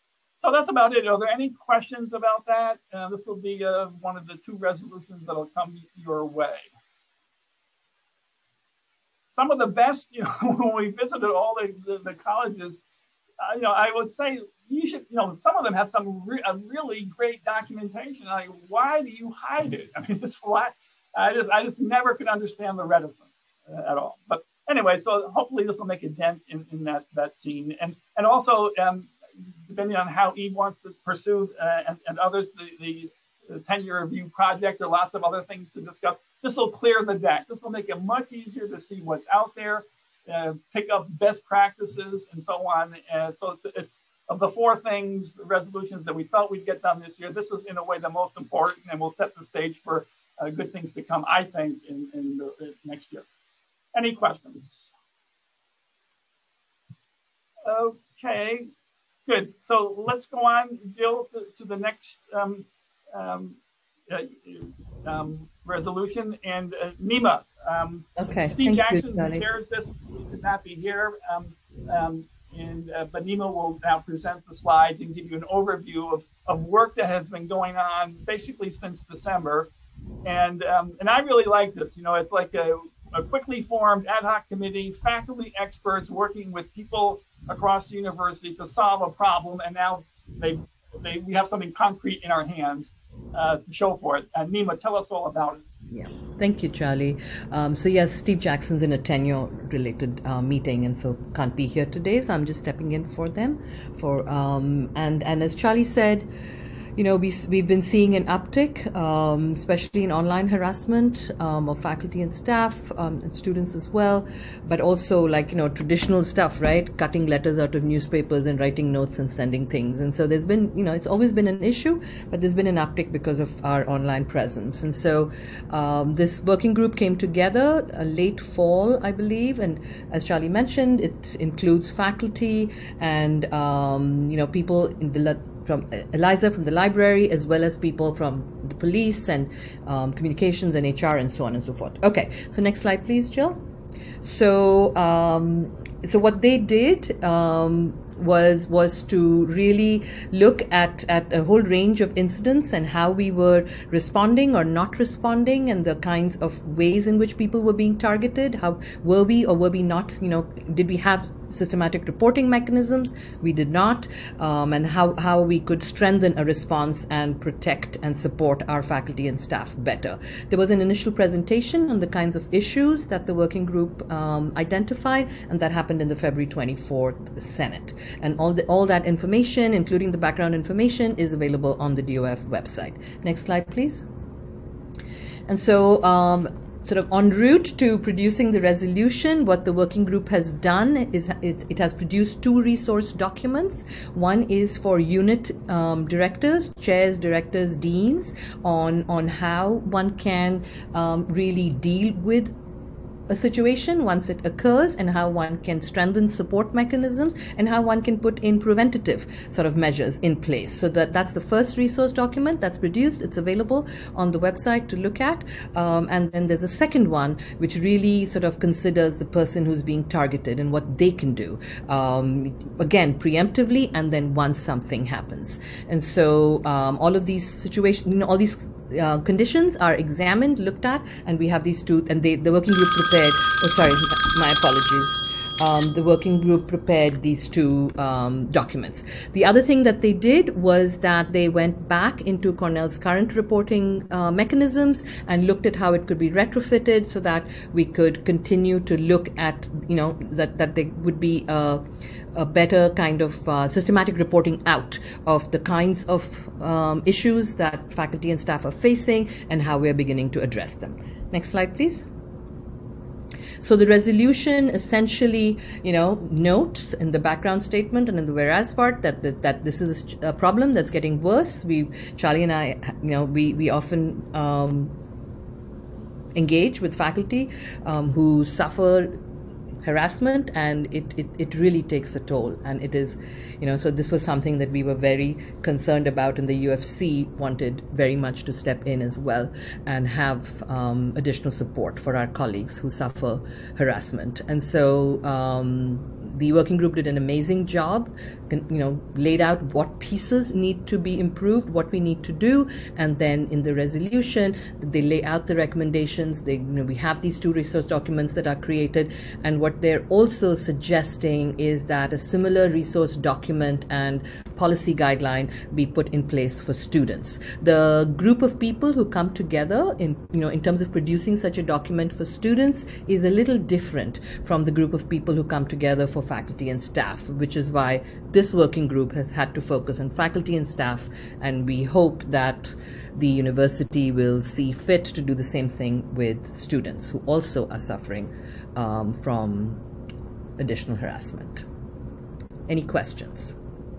So that's about it. Are there any questions about that? Uh, this will be uh, one of the two resolutions that'll come your way. Some of the best, you know, when we visited all the, the, the colleges, uh, you know, I would say you should, you know, some of them have some re a really great documentation. Like, why do you hide it? I mean, just why? I just, I just never could understand the reticence uh, at all. But anyway, so hopefully this will make a dent in, in that, that scene. And, and also, um, depending on how Eve wants to pursue uh, and, and others, the, the, the tenure review project, there are lots of other things to discuss. This will clear the deck. This will make it much easier to see what's out there, uh, pick up best practices and so on. Uh, so it's, it's of the four things, the resolutions that we felt we'd get done this year, this is in a way the most important, and will set the stage for uh, good things to come, I think, in, in the in next year. Any questions? Okay, good. So let's go on, Jill, to, to the next um, um, uh, um, resolution. And uh, Nima, um, okay. Steve Thank Jackson you, shares this, could not be here. Um, um, and uh, but Nima will now present the slides and give you an overview of, of work that has been going on basically since December. And um, and I really like this. You know, it's like a, a quickly formed ad hoc committee, faculty experts working with people across the university to solve a problem. And now they, they we have something concrete in our hands uh, to show for it. And Nima, tell us all about it. Yeah, thank you, Charlie. Um, so yes, Steve Jackson's in a tenure-related uh, meeting, and so can't be here today. So I'm just stepping in for them. For um, and and as Charlie said, you know, we, we've been seeing an uptick, um, especially in online harassment um, of faculty and staff um, and students as well, but also like, you know, traditional stuff, right? Cutting letters out of newspapers and writing notes and sending things. And so there's been, you know, it's always been an issue, but there's been an uptick because of our online presence. And so um, this working group came together uh, late fall, I believe. And as Charlie mentioned, it includes faculty and, um, you know, people in the from Eliza from the library, as well as people from the police and um, communications and H R and so on and so forth. Okay, so next slide, please, Jill. So, um, so what they did um, was was to really look at at a whole range of incidents and how we were responding or not responding, and the kinds of ways in which people were being targeted. How were we or were we not? You know, did we have systematic reporting mechanisms. We did not, um, and how, how we could strengthen a response and protect and support our faculty and staff better. There was an initial presentation on the kinds of issues that the working group um, identified, and that happened in the February twenty-fourth Senate. And all, the, all that information, including the background information, is available on the D O F website. Next slide, please. And so, um, sort of en route to producing the resolution, what the working group has done is it, it has produced two resource documents. One is for unit um, directors, chairs, directors, deans, on, on how one can um, really deal with a situation once it occurs, and how one can strengthen support mechanisms, and how one can put in preventative sort of measures in place. So that that's the first resource document that's produced. It's available on the website to look at. Um, and then there's a second one which really sort of considers the person who's being targeted and what they can do, um, again, preemptively, and then once something happens. And so um, all of these situations, you know, all these Uh, conditions are examined, looked at, and we have these two, and they, the working group prepared, oh sorry, my apologies. Um, the working group prepared these two um, documents. The other thing that they did was that they went back into Cornell's current reporting uh, mechanisms and looked at how it could be retrofitted so that we could continue to look at, you know, that, that there would be a, a better kind of uh, systematic reporting out of the kinds of um, issues that faculty and staff are facing and how we're beginning to address them. Next slide, please. So the resolution essentially, you know, notes in the background statement and in the whereas part that that, that this is a problem that's getting worse. We, Charlie and I, you know, we we often um, engage with faculty um, who suffer harassment, and it, it, it really takes a toll. And it is, you know, so this was something that we were very concerned about, and the U F C wanted very much to step in as well and have um, additional support for our colleagues who suffer harassment. And so um, the working group did an amazing job, you know, laid out what pieces need to be improved, what we need to do, and then in the resolution, they lay out the recommendations. They, you know, we have these two resource documents that are created, and what they're also suggesting is that a similar resource document and policy guideline be put in place for students. The group of people who come together in, you know, in terms of producing such a document for students is a little different from the group of people who come together for faculty and staff, which is why this working group has had to focus on faculty and staff, and we hope that the university will see fit to do the same thing with students who also are suffering um, from additional harassment. Any questions?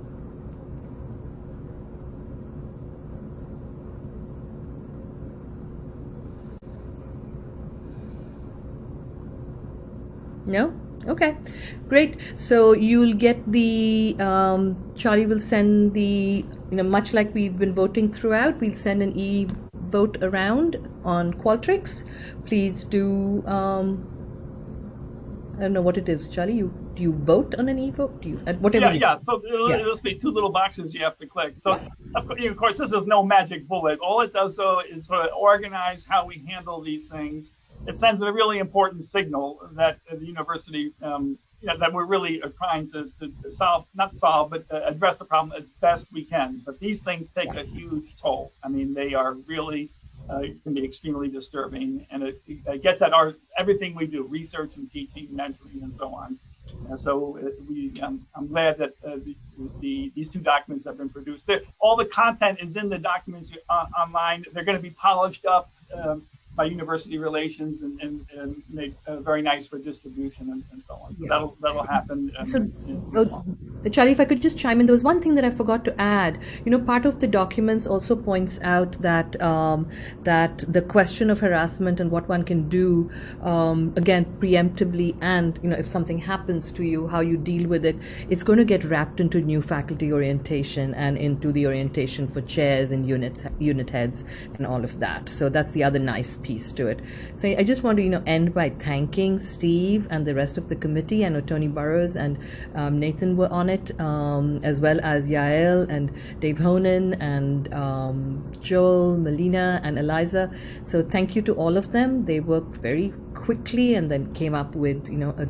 No? Okay, great. So you'll get the, um, Charlie will send the, you know, much like we've been voting throughout, we'll send an e-vote around on Qualtrics. Please do, um, I don't know what it is, Charlie, you, do you vote on an e-vote? Do you, at whatever yeah, you, yeah, so it'll, yeah. it'll be two little boxes you have to click. So of course, of course, this is no magic bullet. All it does though is sort of organize how we handle these things. It sends a really important signal that the university, um, you know, that we're really trying to, to solve, not solve, but uh, address the problem as best we can. But these things take a huge toll. I mean, they are really, uh, can be extremely disturbing. And it, it gets at our, everything we do, research and teaching, mentoring, and so on. And so uh, we, um, I'm glad that uh, the, the, these two documents have been produced. They're, all the content is in the documents uh, online. They're going to be polished up um, by university relations and, and, and made uh, very nice for distribution and, and so on. So yeah. that'll that'll happen. Um, so, in, in uh, Charlie, if I could just chime in, there was one thing that I forgot to add. You know, part of the documents also points out that um, that the question of harassment and what one can do, um, again, preemptively, and you know, if something happens to you, how you deal with it, it's going to get wrapped into new faculty orientation and into the orientation for chairs and units, unit heads, and all of that. So that's the other nice piece to it. So I just want to, you know, end by thanking Steve and the rest of the committee. I know Tony Burrows and um, Nathan were on it, um, as well as Yael and Dave Honan and um, Joel, Melina, and Eliza. So thank you to all of them. They worked very quickly and then came up with, you know, a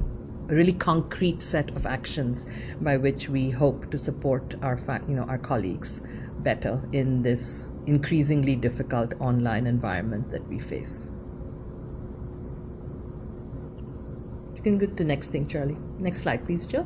a really concrete set of actions by which we hope to support our, fa- you know, our colleagues better in this increasingly difficult online environment that we face. You can go to the next thing, Charlie. Next slide, please, Jill.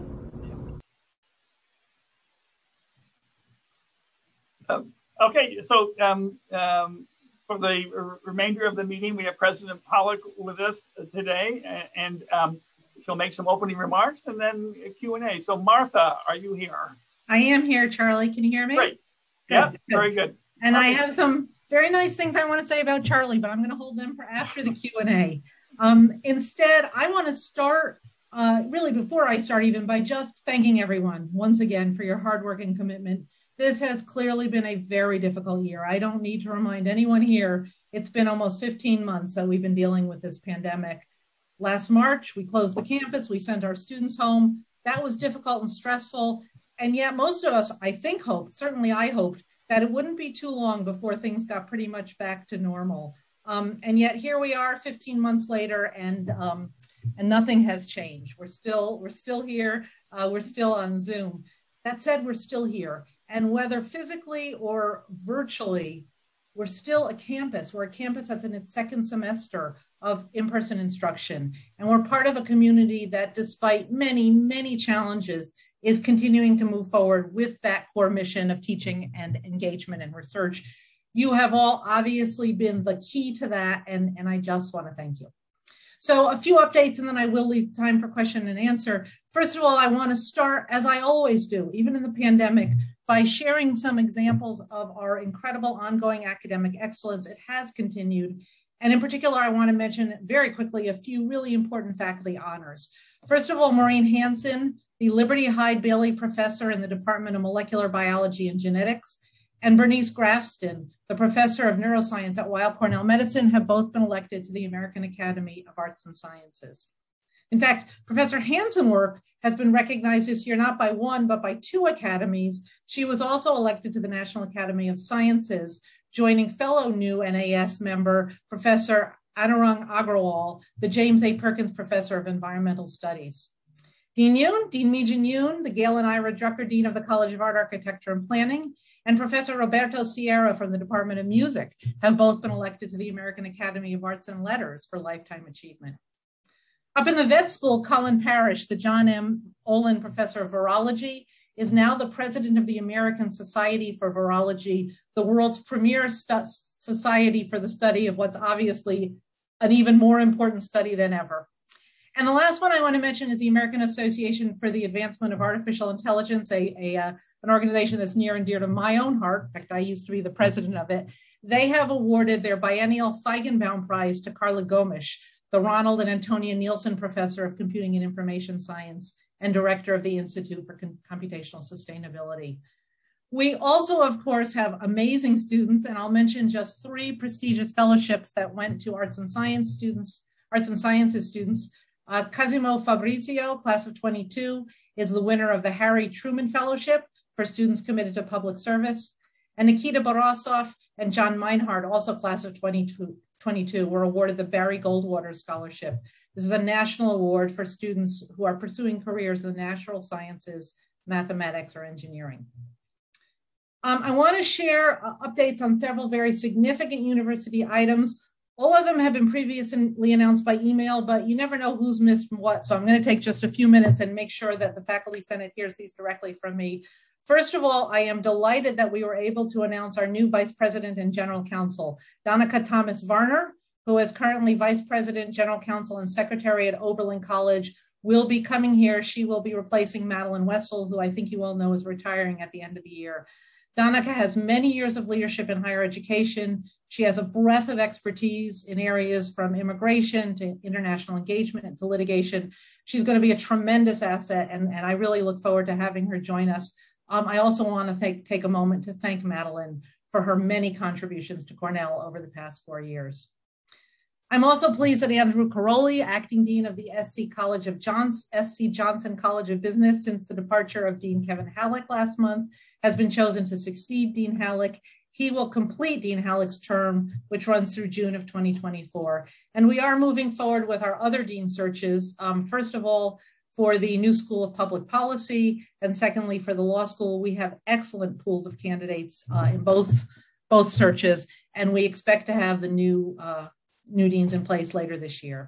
Um, okay, so um, um, for the r- remainder of the meeting, we have President Pollock with us today, and, and um, she'll make some opening remarks and then a Q and A. So Martha, are you here? I am here, Charlie. Can you hear me? Great. Good, Yeah, good. very good. And Okay. I have some very nice things I want to say about Charlie, but I'm going to hold them for after the Q and A. Um, instead, I want to start, uh, really before I start even, by just thanking everyone once again for your hard work and commitment. This has clearly been a very difficult year. I don't need to remind anyone here, it's been almost fifteen months that we've been dealing with this pandemic. Last March, we closed the campus, we sent our students home. That was difficult and stressful. And yet most of us, I think, hoped, certainly I hoped, that it wouldn't be too long before things got pretty much back to normal. Um, and yet here we are fifteen months later, and um, and nothing has changed. We're still, we're still here, uh, we're still on Zoom. That said, we're still here. And whether physically or virtually, we're still a campus. We're a campus that's in its second semester of in-person instruction. And we're part of a community that, despite many, many challenges, is continuing to move forward with that core mission of teaching and engagement and research. You have all obviously been the key to that, and, and I just want to thank you. So a few updates, and then I will leave time for question and answer. First of all, I want to start, as I always do, even in the pandemic, by sharing some examples of our incredible ongoing academic excellence. It has continued. And in particular, I want to mention very quickly a few really important faculty honors. First of all, Maureen Hansen, the Liberty Hyde Bailey Professor in the Department of Molecular Biology and Genetics, and Bernice Grafston, the Professor of Neuroscience at Weill Cornell Medicine, have both been elected to the American Academy of Arts and Sciences. In fact, Professor Hansen's work has been recognized this year not by one, but by two academies. She was also elected to the National Academy of Sciences, joining fellow new N A S member, Professor Anurag Agrawal, the James A. Perkins Professor of Environmental Studies. Dean Yoon, Dean Mi-Jin Yoon, the Gail and Ira Drucker Dean of the College of Art, Architecture, and Planning, and Professor Roberto Sierra from the Department of Music have both been elected to the American Academy of Arts and Letters for lifetime achievement. Up in the vet school, Colin Parrish, the John M. Olin Professor of Virology, is now the president of the American Society for Virology, the world's premier stu- society for the study of what's obviously an even more important study than ever. And the last one I want to mention is the American Association for the Advancement of Artificial Intelligence, a, a, uh, an organization that's near and dear to my own heart. In fact, I used to be the president of it. They have awarded their biennial Feigenbaum Prize to Carla Gomish, the Ronald and Antonia Nielsen Professor of Computing and Information Science and Director of the Institute for Com- Computational Sustainability. We also, of course, have amazing students, and I'll mention just three prestigious fellowships that went to arts and science students, arts and sciences students. Uh, Cosimo Fabrizio, class of twenty-two, is the winner of the Harry Truman Fellowship for students committed to public service. And Nikita Borosov and John Meinhardt, also class of twenty-two, twenty-two, were awarded the Barry Goldwater Scholarship. This is a national award for students who are pursuing careers in the natural sciences, mathematics, or engineering. Um, I want to share uh, updates on several very significant university items. All of them have been previously announced by email, but you never know who's missed what. So I'm going to take just a few minutes and make sure that the Faculty Senate hears these directly from me. First of all, I am delighted that we were able to announce our new Vice President and General Counsel, Danica Thomas Varner, who is currently Vice President, General Counsel, and Secretary at Oberlin College, will be coming here. She will be replacing Madeline Wessel, who I think you all know is retiring at the end of the year. Danica has many years of leadership in higher education. She has a breadth of expertise in areas from immigration to international engagement and to litigation. She's going to be a tremendous asset, and, and I really look forward to having her join us. Um, I also want to take, take a moment to thank Madeline for her many contributions to Cornell over the past four years. I'm also pleased that Andrew Caroli, acting dean of the S C College of Johns, S C Johnson College of Business since the departure of Dean Kevin Halleck last month, has been chosen to succeed Dean Halleck. He will complete Dean Halleck's term, which runs through June of twenty twenty-four. And we are moving forward with our other dean searches. Um, first of all, for the new School of Public Policy, and secondly, for the law school. We have excellent pools of candidates uh, in both, both searches, and we expect to have the new, uh, new deans in place later this year.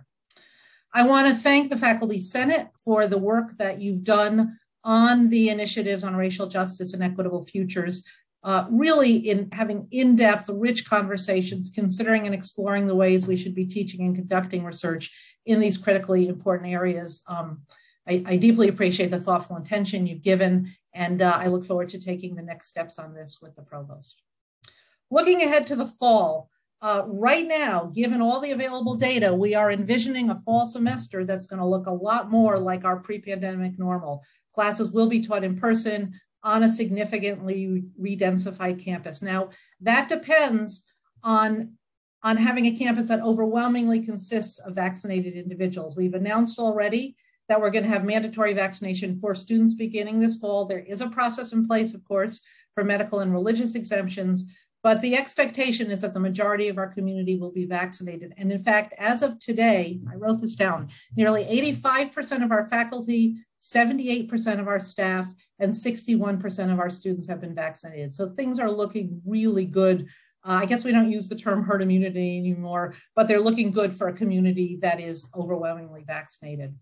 I want to thank the Faculty Senate for the work that you've done on the initiatives on racial justice and equitable futures, uh, really in having in-depth, rich conversations, considering and exploring the ways we should be teaching and conducting research in these critically important areas. Um, I, I deeply appreciate the thoughtful attention you've given, and uh, I look forward to taking the next steps on this with the provost. Looking ahead to the fall, uh, right now, given all the available data, we are envisioning a fall semester that's going to look a lot more like our pre-pandemic normal. Classes will be taught in person on a significantly re-densified campus. Now, that depends on, on having a campus that overwhelmingly consists of vaccinated individuals. We've announced already that we're going to have mandatory vaccination for students beginning this fall. There is a process in place, of course, for medical and religious exemptions, but the expectation is that the majority of our community will be vaccinated. And in fact, as of today, I wrote this down, nearly eighty-five percent of our faculty, seventy-eight percent of our staff, and sixty-one percent of our students have been vaccinated. So things are looking really good. Uh, I guess we don't use the term herd immunity anymore, but they're looking good for a community that is overwhelmingly vaccinated.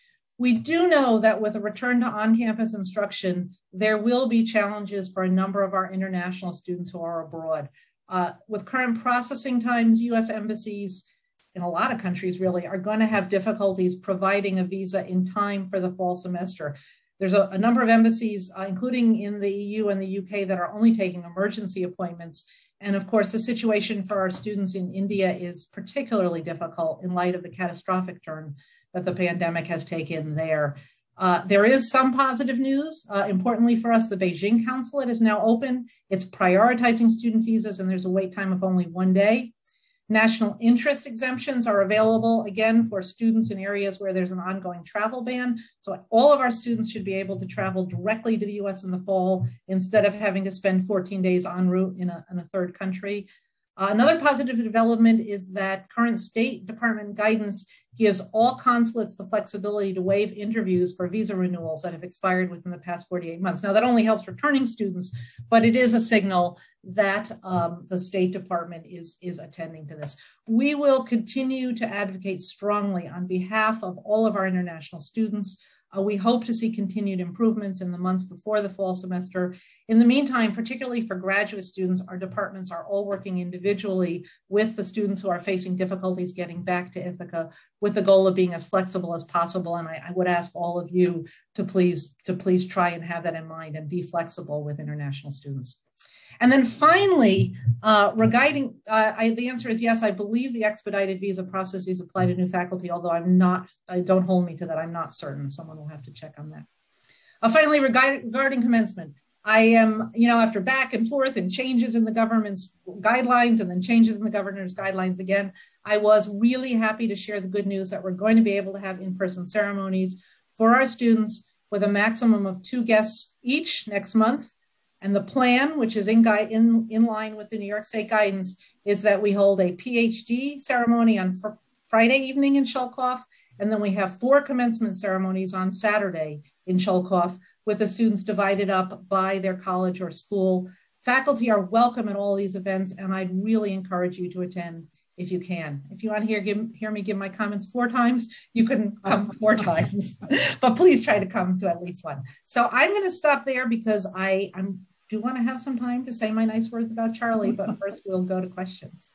We do know that with a return to on-campus instruction, there will be challenges for a number of our international students who are abroad. Uh, with current processing times, U S embassies in a lot of countries really are going to have difficulties providing a visa in time for the fall semester. There's a, a number of embassies, uh, including in the E U and the U K, that are only taking emergency appointments. And of course, the situation for our students in India is particularly difficult in light of the catastrophic turn that the pandemic has taken there. Uh, there is some positive news. Uh, importantly for us, the Beijing consulate is now open. It's prioritizing student visas, and there's a wait time of only one day. National interest exemptions are available, again, for students in areas where there's an ongoing travel ban. So all of our students should be able to travel directly to the U S in the fall instead of having to spend fourteen days en route in a, in a third country. Uh, another positive development is that current State Department guidance gives all consulates the flexibility to waive interviews for visa renewals that have expired within the past forty-eight months. Now, that only helps returning students, but it is a signal that um, the State Department is, is attending to this. We will continue to advocate strongly on behalf of all of our international students. Uh, we hope to see continued improvements in the months before the fall semester. In the meantime, particularly for graduate students, our departments are all working individually with the students who are facing difficulties getting back to Ithaca, with the goal of being as flexible as possible. And I, I would ask all of you to please, to please try and have that in mind and be flexible with international students. And then finally, uh, regarding, uh, I, the answer is yes, I believe the expedited visa processes apply to new faculty, although I'm not, I don't hold me to that, I'm not certain. Someone will have to check on that. Uh, finally, regarding, regarding commencement, I am, you know, after back and forth and changes in the government's guidelines and then changes in the governor's guidelines again, I was really happy to share the good news that we're going to be able to have in-person ceremonies for our students with a maximum of two guests each next month. And the plan, which is in, in, in line with the New York State guidance, is that we hold a PhD ceremony on fr Friday evening in Shelkoff, and then we have four commencement ceremonies on Saturday in Shelkoff, with the students divided up by their college or school. Faculty are welcome at all these events, and I'd really encourage you to attend if you can. If you want to hear, give, hear me give my comments four times, you can come four times, but please try to come to at least one. So I'm going to stop there because I I'm, do want to have some time to say my nice words about Charlie, but first we'll go to questions.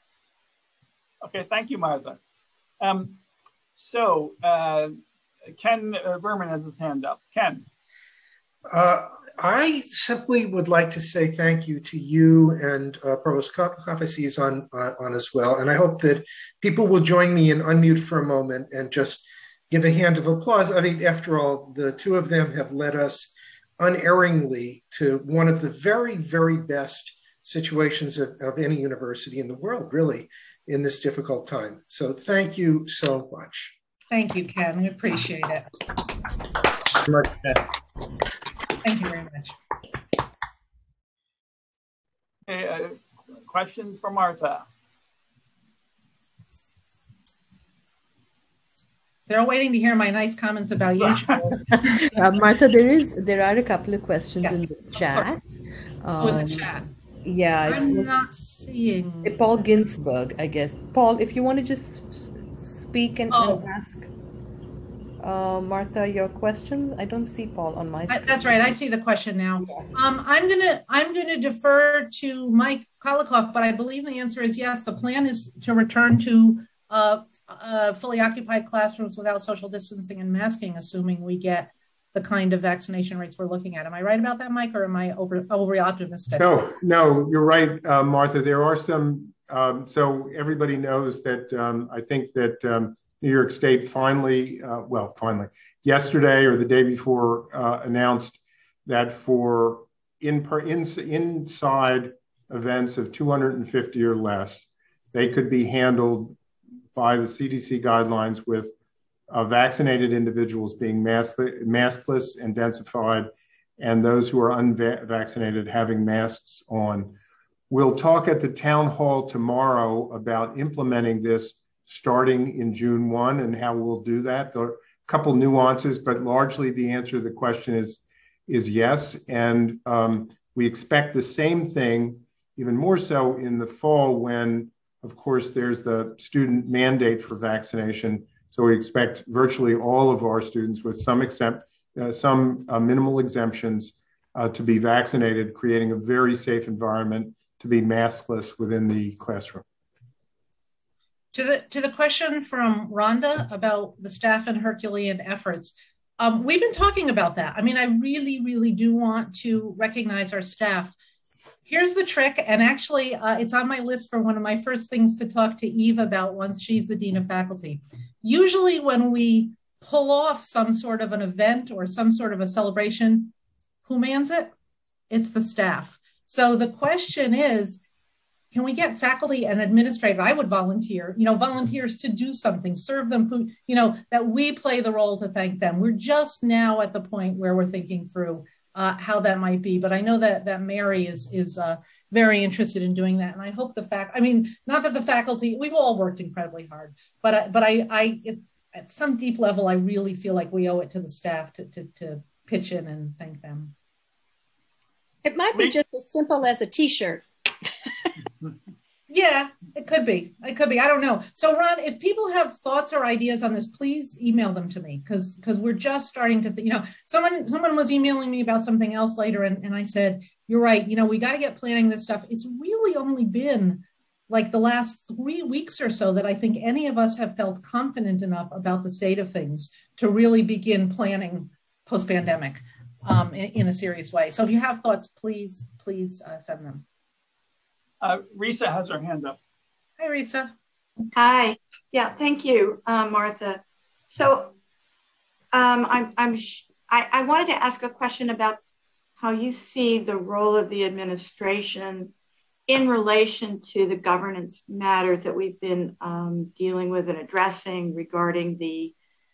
Okay, thank you, Martha. Um, so uh, Ken uh, Berman has his hand up. Ken. Uh, I simply would like to say thank you to you and uh, Provost Kafazis on, uh, on as well. And I hope that people will join me and unmute for a moment and just give a hand of applause. I mean, after all, the two of them have led us unerringly to one of the very, very best situations of, of any university in the world, really, in this difficult time. So thank you so much. Thank you, Ken. I appreciate it. Thank you very much. Okay, uh, questions for Martha? They're all waiting to hear my nice comments about you. uh, Martha, there is there are a couple of questions Yes, in the chat. Oh, in Um, the chat. yeah, it's I'm not seeing. uh, Paul Ginsberg, I guess. Paul, if you want to just speak and, Oh. and ask uh, Martha your question. I don't see Paul on my I, screen. that's right. I see the question now. Um, I'm gonna I'm gonna defer to Mike Kolikoff, but I believe the answer is yes. The plan is to return to uh, uh, fully occupied classrooms without social distancing and masking, assuming we get the kind of vaccination rates we're looking at. Am I right about that, Mike, or am I over overly optimistic? No, no, you're right, uh, Martha. There are some. Um, so everybody knows that um, I think that um, New York State finally, uh, well, finally, yesterday or the day before, uh, announced that for in, per, in inside events of two hundred fifty or less, they could be handled by the C D C guidelines with uh, vaccinated individuals being mask, maskless and densified, and those who are unvaccinated having masks on. We'll talk at the town hall tomorrow about implementing this starting in June first and how we'll do that. There are a couple nuances, but largely the answer to the question is, is yes. And um, we expect the same thing, even more so in the fall when, of course, there's the student mandate for vaccination. So we expect virtually all of our students, with some exempt, uh, some uh, minimal exemptions, uh, to be vaccinated, creating a very safe environment to be maskless within the classroom. To the to the question from Rhonda about the staff and Herculean efforts, um, we've been talking about that. I mean, I really, really do want to recognize our staff. Here's the trick, and actually uh, it's on my list for one of my first things to talk to Eve about once she's the Dean of Faculty. Usually when we pull off some sort of an event or some sort of a celebration, who mans it? It's the staff. So the question is, can we get faculty and administrators? I would volunteer, you know, volunteers to do something, serve them food, you know, that we play the role to thank them. We're just now at the point where we're thinking through uh, how that might be. But I know that that Mary is is uh, very interested in doing that, and I hope the fact. I mean, not that the faculty, we've all worked incredibly hard, but I, but I, I it, at some deep level, I really feel like we owe it to the staff to to, to pitch in and thank them. It might be just as simple as a T-shirt. Yeah, it could be. It could be. I don't know. So, Ron, if people have thoughts or ideas on this, please email them to me, because because we're just starting to, th- you know, someone someone was emailing me about something else later, and, and I said, you're right. You know, we got to get planning this stuff. It's really only been like the last three weeks or so that I think any of us have felt confident enough about the state of things to really begin planning post-pandemic um, in, in a serious way. So if you have thoughts, please, please uh, send them. Uh, Risa has her hand up. Hi, Risa. Hi. Yeah, thank you, uh, Martha. So um, I'm, I'm sh- I, I wanted to ask a question about how you see the role of the administration in relation to the governance matters that we've been um, dealing with and addressing regarding the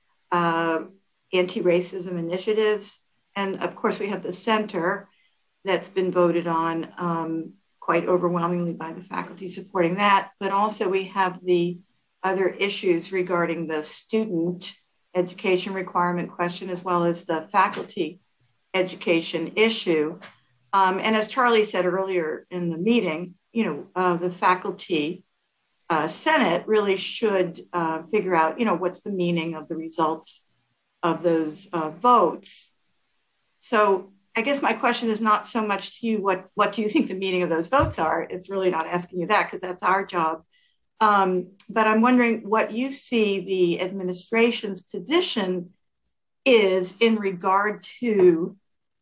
uh, anti-racism initiatives. And of course, we have the center that's been voted on um, quite overwhelmingly by the faculty supporting that, but also we have the other issues regarding the student education requirement question, as well as the faculty education issue. Um, and as Charlie said earlier in the meeting, you know, uh, the faculty uh, Senate really should uh, figure out, you know, what's the meaning of the results of those uh, votes. So I guess my question is not so much to you, what, what do you think the meaning of those votes are? It's really not asking you that, because that's our job. Um, but I'm wondering what you see the administration's position is in regard to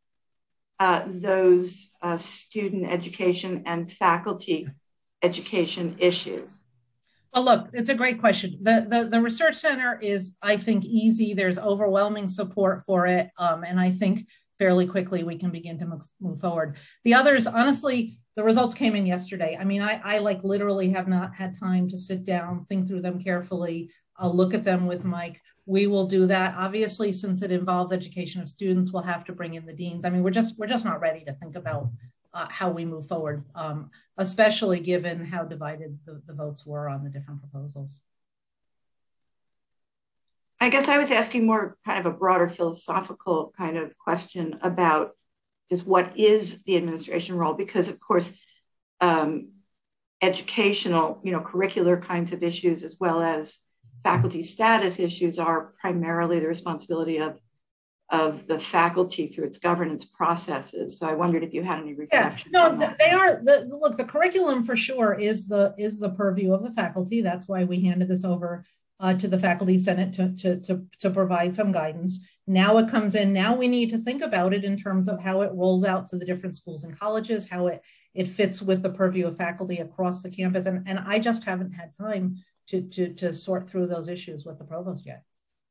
uh, those uh, student education and faculty education issues. Well, look, it's a great question. The, the, the Research Center is, I think, easy. There's overwhelming support for it. Um, and I think fairly quickly we can begin to move, move forward. The others, honestly, the results came in yesterday. I mean, I, I like literally have not had time to sit down, think through them carefully. I'll look at them with Mike. We will do that. Obviously, since it involves education of students, we'll have to bring in the deans. I mean, we're just we're just not ready to think about uh, how we move forward, um, especially given how divided the, the votes were on the different proposals. I guess I was asking more kind of a broader philosophical kind of question about just what is the administration role, because of course, um, educational, you know, curricular kinds of issues, as well as faculty status issues, are primarily the responsibility of of the faculty through its governance processes. So I wondered if you had any reflections. Yeah, no, they are. The, look, the curriculum for sure is the is the purview of the faculty. That's why we handed this over uh, to the Faculty Senate to, to, to, to provide some guidance. Now it comes in. Now we need to think about it in terms of how it rolls out to the different schools and colleges, how it it fits with the purview of faculty across the campus. And, and I just haven't had time to, to, to sort through those issues with the provost yet.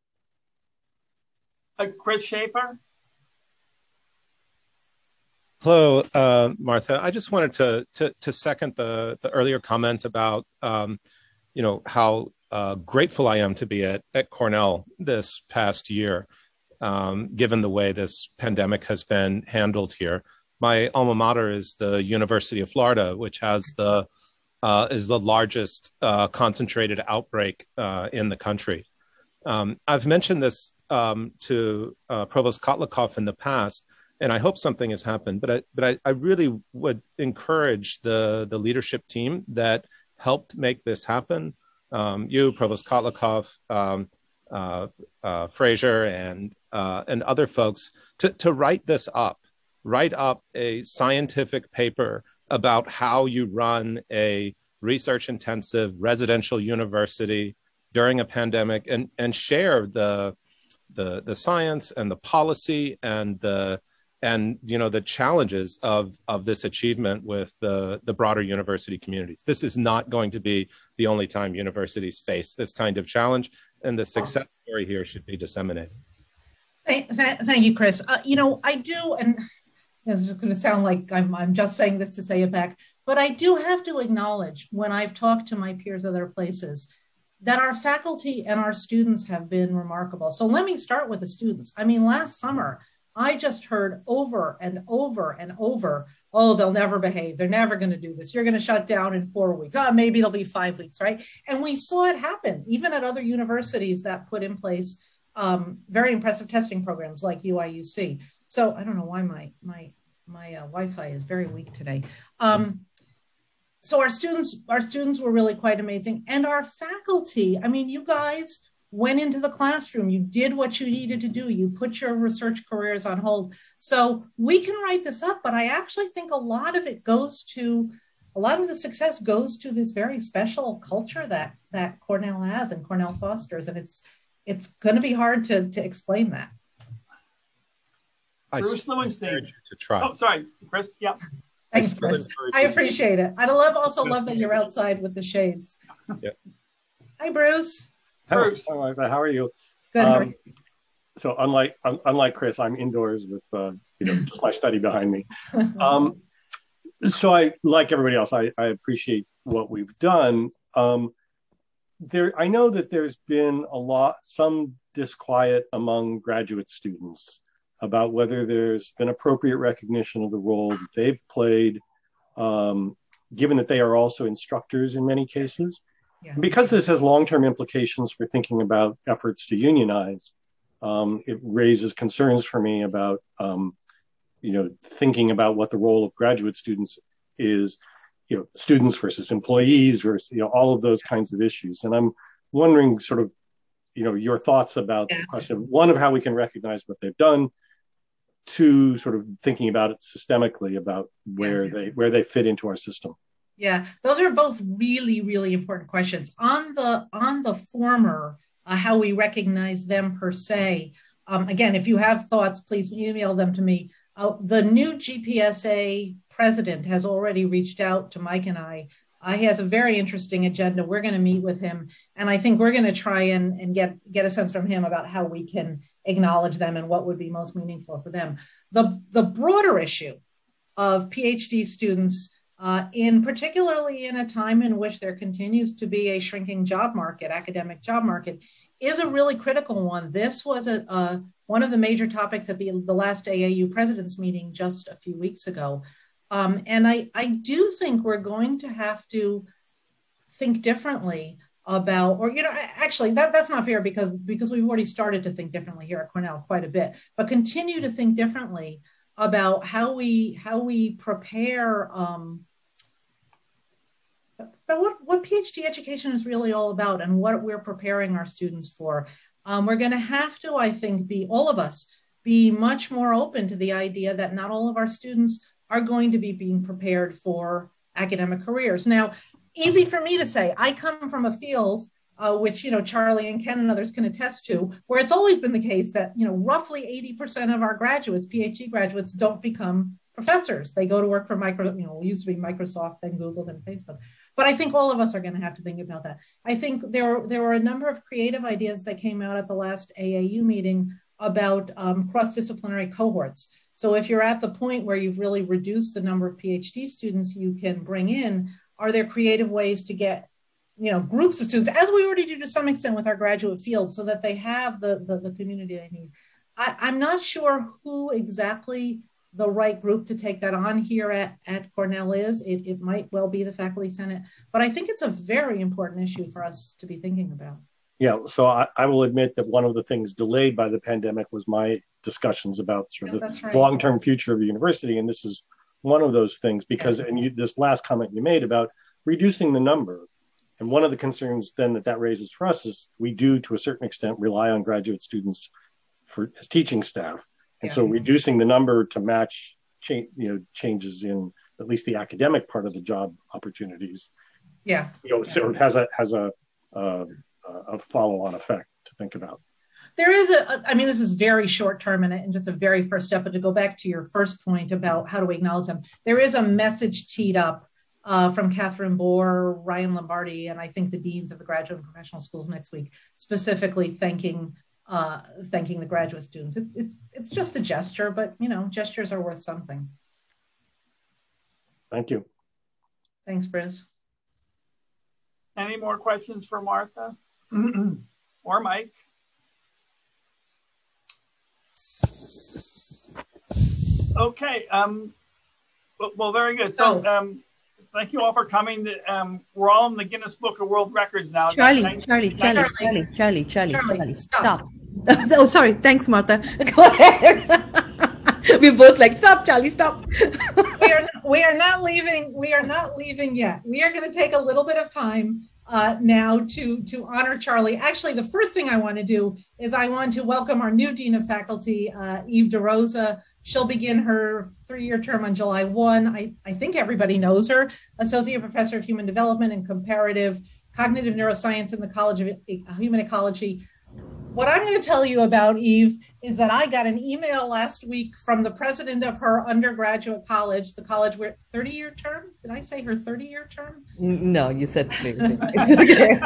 Uh, Chris Schaefer. Hello, uh, Martha. I just wanted to, to, to second the, the earlier comment about, um, you know, how uh, grateful I am to be at, at Cornell this past year, um, given the way this pandemic has been handled here. My alma mater is the University of Florida, which has the uh, is the largest uh, concentrated outbreak uh, in the country. Um, I've mentioned this um, to uh, Provost Kotlikoff in the past, and I hope something has happened. But I, but I, I really would encourage the the leadership team that helped make this happen. Um, you, Provost Kotlikoff, um, uh, uh, Fraser, and uh, and other folks to to write this up. Write up a scientific paper about how you run a research-intensive residential university during a pandemic, and, and share the, the, the science and the policy and the, and you know, the challenges of, of this achievement with the, the broader university communities. This is not going to be the only time universities face this kind of challenge, and the success story here should be disseminated. Thank, th thank you, Chris. Uh, you know, I do, and it's going to sound like I'm, I'm just saying this to say it back, but I do have to acknowledge, when I've talked to my peers other places, that our faculty and our students have been remarkable. So let me start with the students. I mean, last summer, I just heard over and over and over, oh, they'll never behave. They're never going to do this. You're going to shut down in four weeks. Oh, maybe it'll be five weeks, right? And we saw it happen, even at other universities that put in place um, very impressive testing programs like U I U C. So I don't know why my my my uh, Wi-Fi is very weak today. Um, so our students, our students were really quite amazing, and our faculty. I mean, you guys went into the classroom. You did what you needed to do. You put your research careers on hold. So we can write this up, but I actually think a lot of it goes to, a lot of the success goes to this very special culture that that Cornell has and Cornell fosters, and it's it's going to be hard to to explain that. I Bruce Lowenstein. To try. Oh, sorry, Chris. Yeah. Thanks, Chris. I appreciate it. I love also love that you're outside with the shades. Yeah. Hi, Bruce. Hello, Martha. How are you? Good. Um, how are you? So unlike unlike Chris, I'm indoors with uh, you know just my study behind me. Um, so I, like everybody else, I, I appreciate what we've done. Um, there, I know that there's been a lot, some disquiet among graduate students about whether there's been appropriate recognition of the role that they've played, um, given that they are also instructors in many cases. Yeah. Because this has long-term implications for thinking about efforts to unionize, um, it raises concerns for me about, um, you know, thinking about what the role of graduate students is, you know, students versus employees versus, you know, all of those kinds of issues. And I'm wondering sort of, you know, your thoughts about yeah. the question of, one, of how we can recognize what they've done, two, sort of thinking about it systemically about where yeah. they where they fit into our system. Yeah, those are both really, really important questions. On the on the former, uh, how we recognize them per se. Um, again, if you have thoughts, please email them to me. Uh, the new G P S A president has already reached out to Mike and I. Uh, he has a very interesting agenda. We're going to meet with him, and I think we're going to try and, and get, get a sense from him about how we can acknowledge them and what would be most meaningful for them. The, the broader issue of PhD students, uh, in particularly in a time in which there continues to be a shrinking job market, academic job market, is a really critical one. This was a, uh, one of the major topics at the, the last A A U president's meeting just a few weeks ago. Um, and I, I do think we're going to have to think differently about, or, you know, actually that, that's not fair because, because we've already started to think differently here at Cornell quite a bit, but continue to think differently about how we, how we prepare, um, but what, what PhD education is really all about and what we're preparing our students for. Um, we're going to have to, I think, be, all of us, be much more open to the idea that not all of our students are going to be being prepared for academic careers. Now, easy for me to say, I come from a field uh, which, you know, Charlie and Ken and others can attest to, where it's always been the case that, you know, roughly eighty percent of our graduates, PhD graduates, don't become professors. They go to work for micro, you know, it used to be Microsoft, then Google, then Facebook. But I think all of us are going to have to think about that. I think there, there were a number of creative ideas that came out at the last A A U meeting about um, cross-disciplinary cohorts. So if you're at the point where you've really reduced the number of PhD students you can bring in, are there creative ways to get, you know, groups of students, as we already do to some extent with our graduate field, so that they have the, the, the community they need? I, I'm not sure who exactly the right group to take that on here at, at Cornell is. It, it might well be the Faculty Senate, but I think it's a very important issue for us to be thinking about. Yeah, so I, I will admit that one of the things delayed by the pandemic was my discussions about sort of yeah, the right. long-term future of the university. And this is one of those things because, and you, this last comment you made about reducing the number. And one of the concerns then that that raises for us is we do to a certain extent rely on graduate students for as teaching staff. And yeah. so reducing the number to match change, you know, changes in at least the academic part of the job opportunities. Yeah. You know, yeah. sort of has a, has a, uh, a follow-on effect to think about. There is a, I mean, this is very short-term and, and just a very first step, but to go back to your first point about how do we acknowledge them, there is a message teed up uh, from Catherine Bohr, Ryan Lombardi, and I think the deans of the graduate and professional schools next week, specifically thanking uh, thanking the graduate students. It, it's, it's just a gesture, but, you know, gestures are worth something. Thank you. Thanks, Bruce. Any more questions for Martha? Or Mike? Okay. Um, well, well, very good. So, um, thank you all for coming. Um, we're all in the Guinness Book of World Records now. Charlie, Charlie, Charlie, Charlie, Charlie, Charlie, Charlie, Charlie, Charlie, stop. stop. Oh, sorry. Thanks, Martha. Go ahead. We both like, stop, Charlie, stop. we are we are not leaving. We are not leaving yet. We are going to take a little bit of time uh, now to to honor Charlie. Actually, the first thing I want to do is I want to welcome our new Dean of Faculty, uh, Eve DeRosa. She'll begin her three-year term on July first. I, I think everybody knows her, Associate Professor of Human Development and Comparative Cognitive Neuroscience in the College of Human Ecology. What I'm going to tell you about Eve is that I got an email last week from the president of her undergraduate college, the college where thirty-year term. Did I say her thirty-year term? No, you said okay.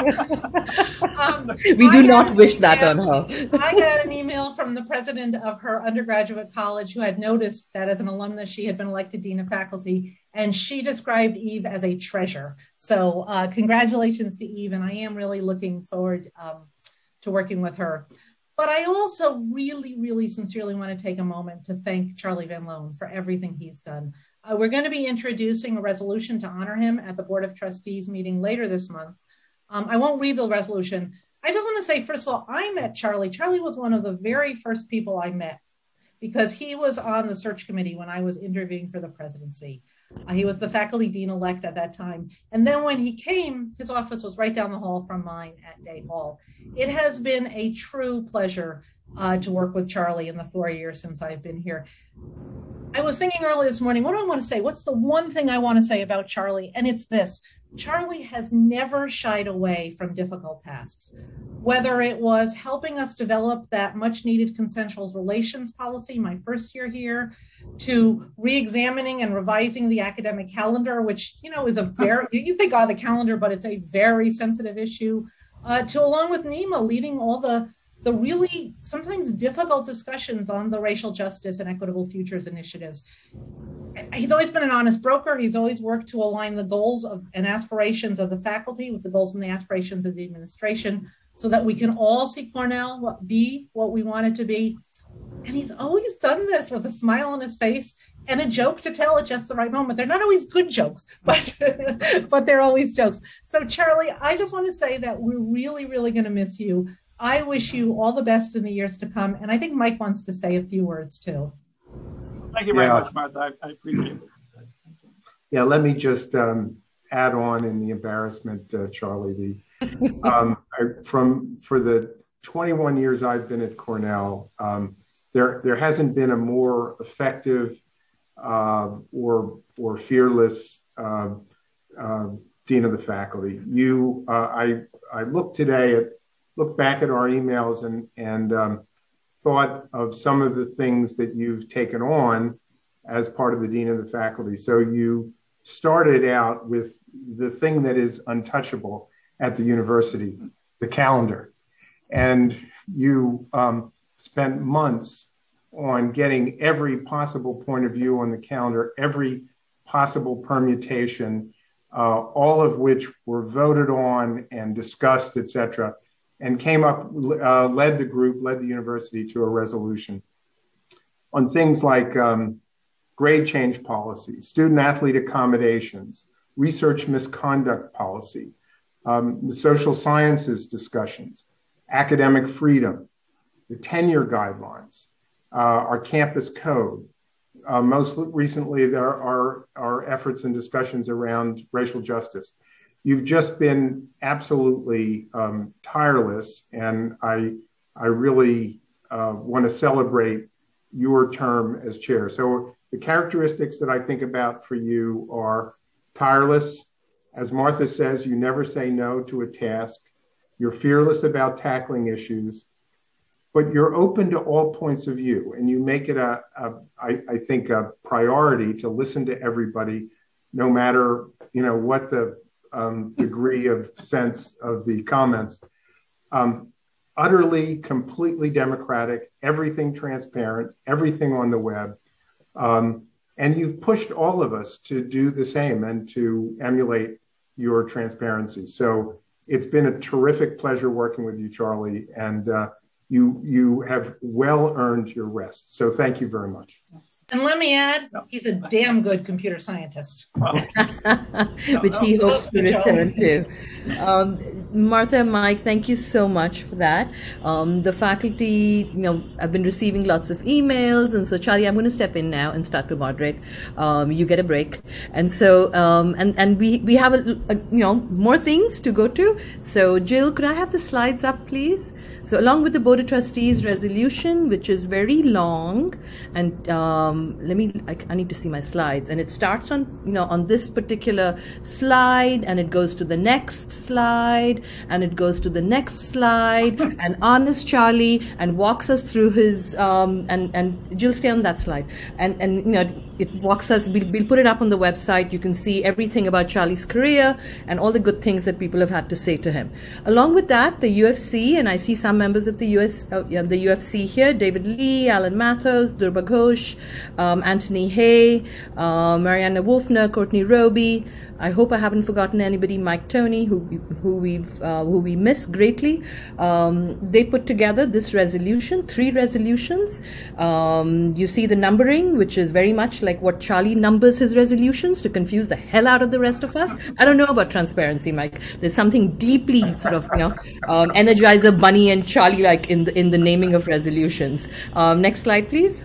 um, we do not got, wish that on her. I got an email from the president of her undergraduate college who had noticed that as an alumnus, she had been elected Dean of Faculty, and she described Eve as a treasure. So uh, congratulations to Eve, and I am really looking forward um, to working with her. But I also really, really sincerely want to take a moment to thank Charlie Van Loan for everything he's done. Uh, we're going to be introducing a resolution to honor him at the Board of Trustees meeting later this month. Um, I won't read the resolution. I just want to say, first of all, I met Charlie. Charlie was one of the very first people I met because he was on the search committee when I was interviewing for the presidency. Uh, he was the faculty dean-elect at that time. And then when he came, his office was right down the hall from mine at Day Hall. It has been a true pleasure uh, to work with Charlie in the four years since I've been here. I was thinking early this morning, what do I want to say? What's the one thing I want to say about Charlie? And it's this: Charlie has never shied away from difficult tasks, whether it was helping us develop that much needed consensual relations policy my first year here, to re-examining and revising the academic calendar, which, you know, is a very, you think, oh, the calendar, but it's a very sensitive issue, uh, to, along with Nima, leading all the the really sometimes difficult discussions on the racial justice and equitable futures initiatives. He's always been an honest broker. He's always worked to align the goals of and aspirations of the faculty with the goals and the aspirations of the administration so that we can all see Cornell be what we want it to be. And he's always done this with a smile on his face and a joke to tell at just the right moment. They're not always good jokes, but but they're always jokes. So Charlie, I just want to say that we're really, really going to miss you. I wish you all the best in the years to come. And I think Mike wants to say a few words too. Thank you very yeah. much, Martha. I, I appreciate it. Yeah, let me just um, add on in the embarrassment, uh, Charlie. The, um, I, from for the twenty-one years I've been at Cornell, um, there there hasn't been a more effective uh, or or fearless uh, uh, dean of the faculty. You, uh, I I looked today at looked back at our emails and and um, thought of some of the things that you've taken on as part of the dean of the faculty. So you started out with the thing that is untouchable at the university, the calendar. And you um, spent months on getting every possible point of view on the calendar, every possible permutation, uh, all of which were voted on and discussed, et cetera, and came up, uh, led the group, led the university to a resolution on things like um, grade change policy, student athlete accommodations, research misconduct policy, um, the social sciences discussions, academic freedom, the tenure guidelines, uh, our campus code. Uh, most recently, there are our efforts and discussions around racial justice. You've just been absolutely um, tireless, and I, I really uh, want to celebrate your term as chair. So the characteristics that I think about for you are tireless. As Martha says, you never say no to a task. You're fearless about tackling issues, but you're open to all points of view, and you make it a, a I, I think, a priority to listen to everybody, no matter you know what the um, degree of sense of the comments. Um, utterly, completely democratic, everything transparent, everything on the web. Um, and you've pushed all of us to do the same and to emulate your transparency. So it's been a terrific pleasure working with you, Charlie, and uh, you, you have well earned your rest. So thank you very much. And let me add, he's a damn good computer scientist. Which he hopes to return to. Um, Martha, Mike, thank you so much for that. Um, the faculty, you know, I've been receiving lots of emails, and so Charlie, I'm going to step in now and start to moderate. Um, you get a break, and so um, and and we we have a, a you know more things to go to. So Jill, could I have the slides up, please? So along with the Board of Trustees resolution, which is very long, and um, let me, I, I need to see my slides, and it starts on, you know, on this particular slide, and it goes to the next slide, and it goes to the next slide, and honest Charlie, and walks us through his, um, and, and Jill, stay on that slide, and, and you know, it walks us, we'll, we'll put it up on the website. You can see everything about Charlie's career and all the good things that people have had to say to him. Along with that, the U F C, and I see some members of the U S, uh, yeah, the U F C here, David Lee, Alan Mathos, Durba Ghosh, um, Anthony Hay, uh, Mariana Wolfner, Courtney Roby. I hope I haven't forgotten anybody. Mike Tony, who who we've uh, who we miss greatly. Um, they put together this resolution, three resolutions. Um, you see the numbering, which is very much like what Charlie numbers his resolutions to confuse the hell out of the rest of us. I don't know about transparency, Mike. There's something deeply sort of you know um, Energizer Bunny and Charlie like in the in the naming of resolutions. Um, next slide, please.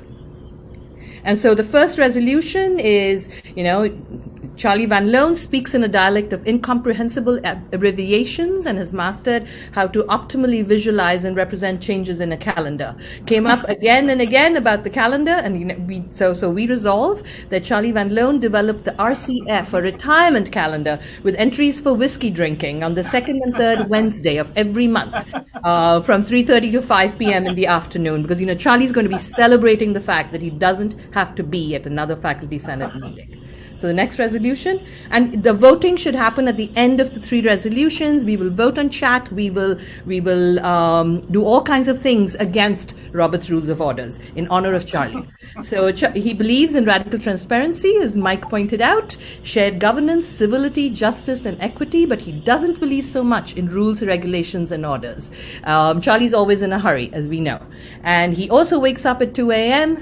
And so the first resolution is, you know, Charlie Van Loan speaks in a dialect of incomprehensible abbreviations and has mastered how to optimally visualize and represent changes in a calendar. Came up again and again about the calendar, and you know, we, so so we resolve that Charlie Van Loan developed the R C F, a retirement calendar, with entries for whiskey drinking on the second and third Wednesday of every month, uh, from three thirty to five p m in the afternoon, because you know Charlie's going to be celebrating the fact that he doesn't have to be at another faculty senate meeting. So the next resolution, and the voting should happen at the end of the three resolutions. We will vote on chat. We will we will um, do all kinds of things against Robert's Rules of Orders in honor of Charlie. So Ch- he believes in radical transparency, as Mike pointed out, shared governance, civility, justice, and equity, but he doesn't believe so much in rules, regulations, and orders. Um, Charlie's always in a hurry, as we know. And he also wakes up at two a m,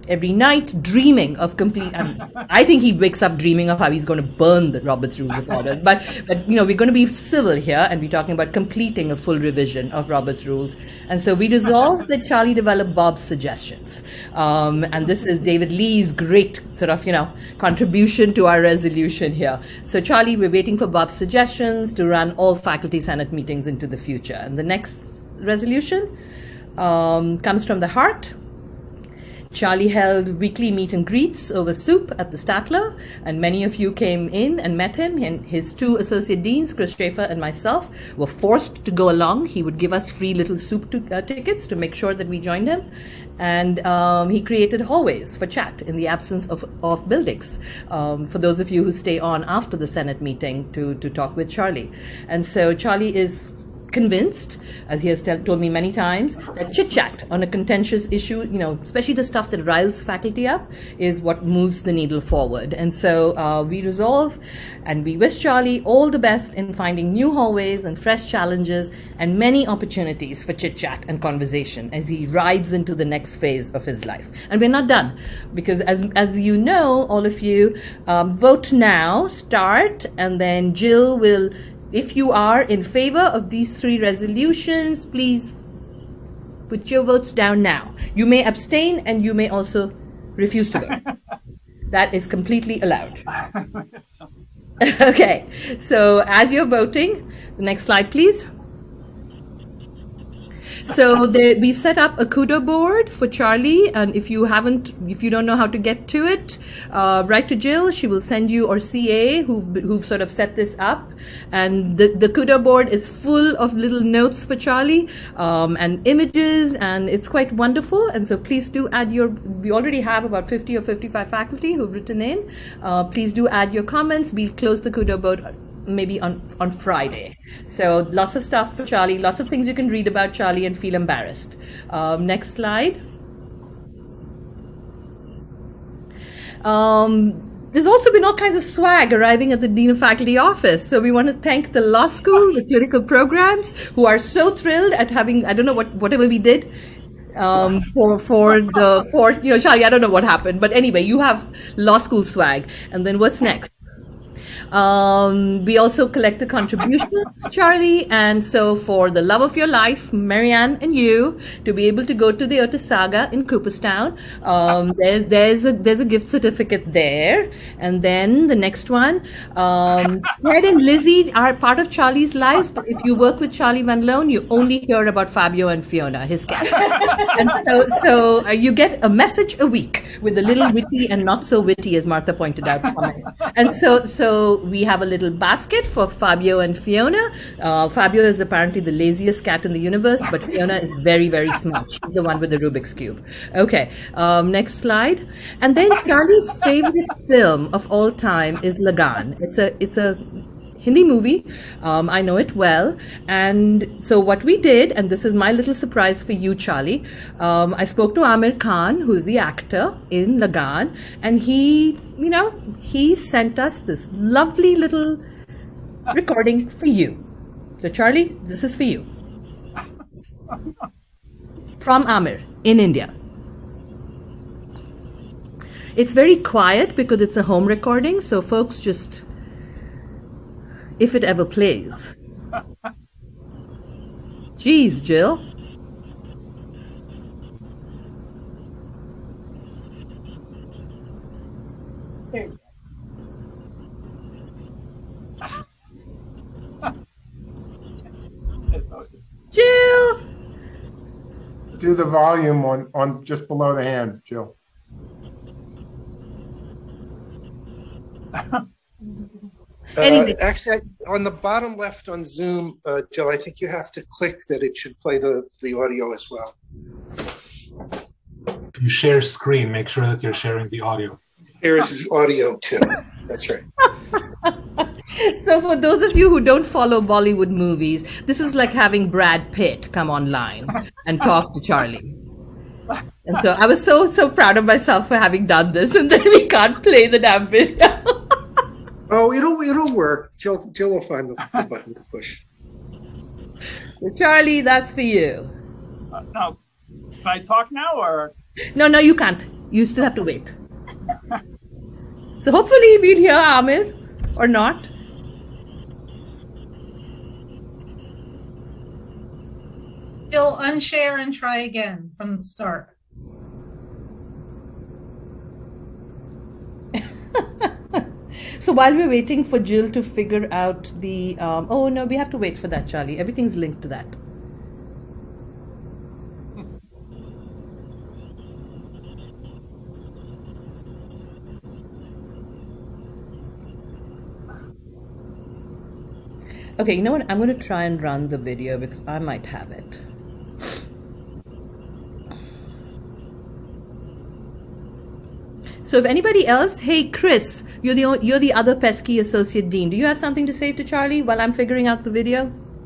every night dreaming of complete. I mean, I think he wakes up dreaming of how he's going to burn the Robert's Rules of Order. But, but you know, we're going to be civil here, and we're talking about completing a full revision of Robert's Rules. And so we resolved that Charlie develop Bob's suggestions. Um, and this is David Lee's great sort of, you know, contribution to our resolution here. So Charlie, we're waiting for Bob's suggestions to run all faculty senate meetings into the future. And the next resolution um, comes from the heart. Charlie held weekly meet and greets over soup at the Statler, and many of you came in and met him. And his two associate deans, Chris Schaefer and myself, were forced to go along. He would give us free little soup to, uh, tickets to make sure that we joined him. And um, he created hallways for chat in the absence of, of buildings, um, for those of you who stay on after the Senate meeting to, to talk with Charlie. And so Charlie is convinced, as he has tell, told me many times, that chit-chat on a contentious issue, you know, especially the stuff that riles faculty up, is what moves the needle forward. And so uh, we resolve and we wish Charlie all the best in finding new hallways and fresh challenges and many opportunities for chit-chat and conversation as he rides into the next phase of his life. And we're not done, because as, as you know, all of you, um, vote now, start, and then Jill will, if you are in favor of these three resolutions, please put your votes down now. You may abstain and you may also refuse to vote. That is completely allowed. Okay, so as you're voting, the next slide, please. So the, we've set up a Kudo board for Charlie, and if you haven't, if you don't know how to get to it, uh, write to Jill. She will send you, or C A, who've, who've sort of set this up. And the, the Kudo board is full of little notes for Charlie um, and images, and it's quite wonderful. And so please do add your, we already have about fifty or fifty-five faculty who've written in. Uh, please do add your comments. We'll close the Kudo board maybe on, on Friday. So lots of stuff for Charlie, lots of things you can read about Charlie and feel embarrassed. Um, next slide. Um, there's also been all kinds of swag arriving at the Dean of Faculty office. So we want to thank the law school, the clinical programs, who are so thrilled at having, I don't know what, whatever we did, um, for, for the, for, you know, Charlie, I don't know what happened, but anyway, you have law school swag. And then what's next? Um, we also collected contributions, Charlie, and so for the love of your life, Marianne and you, to be able to go to the Otasaga in Cooperstown, um, there, there's a there's a gift certificate there. And then the next one, um, Ted and Lizzie are part of Charlie's lives, but if you work with Charlie Van Loan, you only hear about Fabio and Fiona, his cat. And so, so uh, you get a message a week with a little witty and not so witty, as Martha pointed out. And so, so we have a little basket for Fabio and Fiona. Uh, Fabio is apparently the laziest cat in the universe, but Fiona is very, very smart. She's the one with the Rubik's Cube. Okay, um, next slide. And then Charlie's favorite film of all time is Lagan. It's a, it's a Hindi movie. Um, I know it well. And so what we did, and this is my little surprise for you, Charlie, um, I spoke to Amir Khan, who's the actor in Lagan, and he, you know, he sent us this lovely little recording for you. So Charlie, this is for you. From Amir in India. It's very quiet because it's a home recording, so folks just, if it ever plays. Geez, Jill. There you go. Jill! Do the volume on, on just below the hand, Jill. Uh, actually, on the bottom left on Zoom, uh, Jill, I think you have to click that it should play the, the audio as well. If you share screen, make sure that you're sharing the audio. Here's audio too. That's right. So for those of you who don't follow Bollywood movies, this is like having Brad Pitt come online and talk to Charlie. And so I was so, so proud of myself for having done this, and then we can't play the damn video. Oh, it'll it'll work. Jill, Jill will find the, the button to push. So Charlie, that's for you. Uh, no, can I talk now or? No, no, you can't. You still have to wait. So hopefully we'll hear Amir or not. Jill, unshare and try again from the start. So while we're waiting for Jill to figure out the, um, oh no, we have to wait for that, Charlie. Everything's linked to that. Okay, you know what? I'm going to try and run the video because I might have it. So if anybody else, hey Chris, you're the you're the other pesky associate dean. Do you have something to say to Charlie while I'm figuring out the video?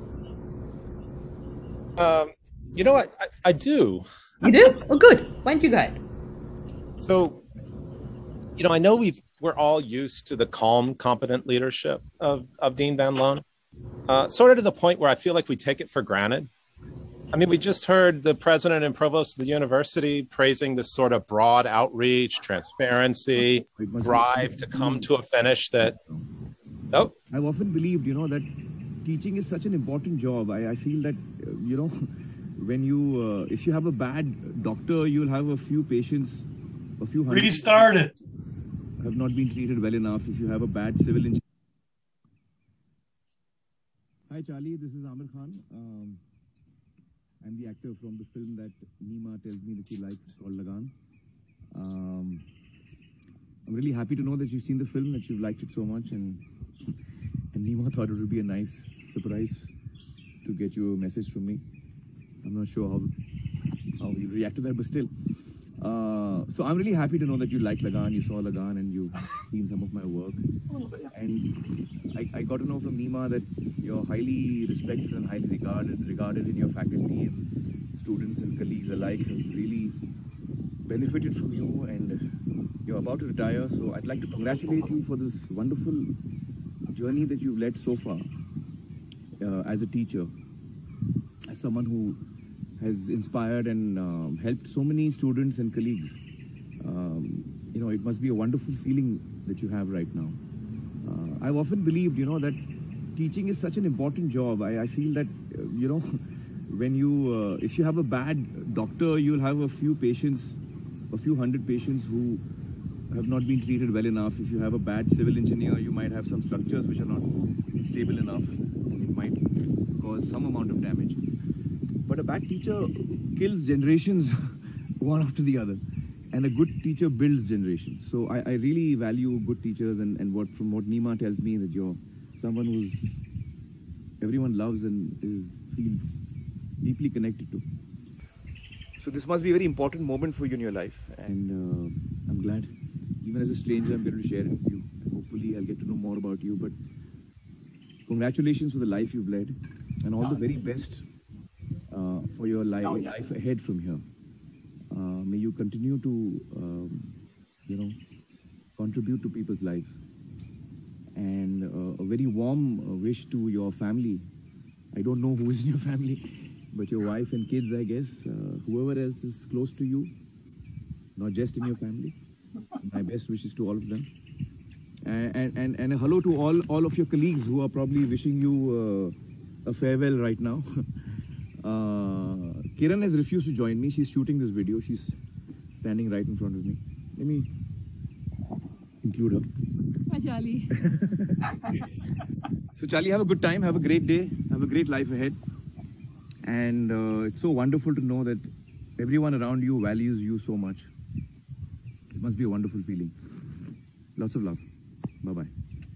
Um, you know what? I, I do. You do? Oh, good. Why don't you go ahead? So, you know, I know we've we're all used to the calm, competent leadership of of Dean Van Loan, uh, sort of to the point where I feel like we take it for granted. I mean, we just heard the president and provost of the university praising this sort of broad outreach, transparency, drive to come to a finish that, oh. I've often believed, you know, that teaching is such an important job. I, I feel that, uh, you know, when you, uh, if you have a bad doctor, you'll have a few patients, a few hundred. Restart it. Have not been treated well enough. If you have a bad civil engineer. Hi, Charlie. This is Amir Khan. Um, I'm the actor from the film that Nima tells me that you like, called Lagan. Um, I'm really happy to know that you've seen the film, that you've liked it so much, and and Nima thought it would be a nice surprise to get you a message from me. I'm not sure how how you react to that, but still. Uh, so I'm really happy to know that you like Lagan, you saw Lagan, and you've seen some of my work. And I, I got to know from Nima that you're highly respected and highly regarded, regarded in your faculty, and students and colleagues alike have really benefited from you, and you're about to retire. So I'd like to congratulate you for this wonderful journey that you've led so far uh, as a teacher, as someone who has inspired and um, helped so many students and colleagues. Um, you know, it must be a wonderful feeling that you have right now. Uh, I've often believed, you know, that teaching is such an important job. I, I feel that, uh, you know, when you, uh, if you have a bad doctor, you'll have a few patients, a few hundred patients who have not been treated well enough. If you have a bad civil engineer, you might have some structures which are not stable enough, and it might cause some amount of damage. But a bad teacher kills generations one after the other, and a good teacher builds generations. So I, I really value good teachers, and, and what from what Nima tells me, that you're someone who's everyone loves and is feels deeply connected to. So this must be a very important moment for you in your life, and uh, I'm glad. Even as a stranger, I'm going to share it with you. And hopefully, I'll get to know more about you. But congratulations for the life you've led, and all the very best uh, for your life, life ahead from here. Uh, may you continue to, um, you know, contribute to people's lives. And uh, a very warm uh, wish to your family. I don't know who is in your family, but your wife and kids, I guess, uh, whoever else is close to you, not just in your family. My best wishes to all of them. And, and, and, and a hello to all, all of your colleagues who are probably wishing you uh, a farewell right now. uh, Kiran has refused to join me. She's shooting this video. She's standing right in front of me. Let me include her. Hi, Charlie. So Charlie, have a good time. Have a great day. Have a great life ahead. And uh, it's so wonderful to know that everyone around you values you so much. It must be a wonderful feeling. Lots of love. Bye-bye.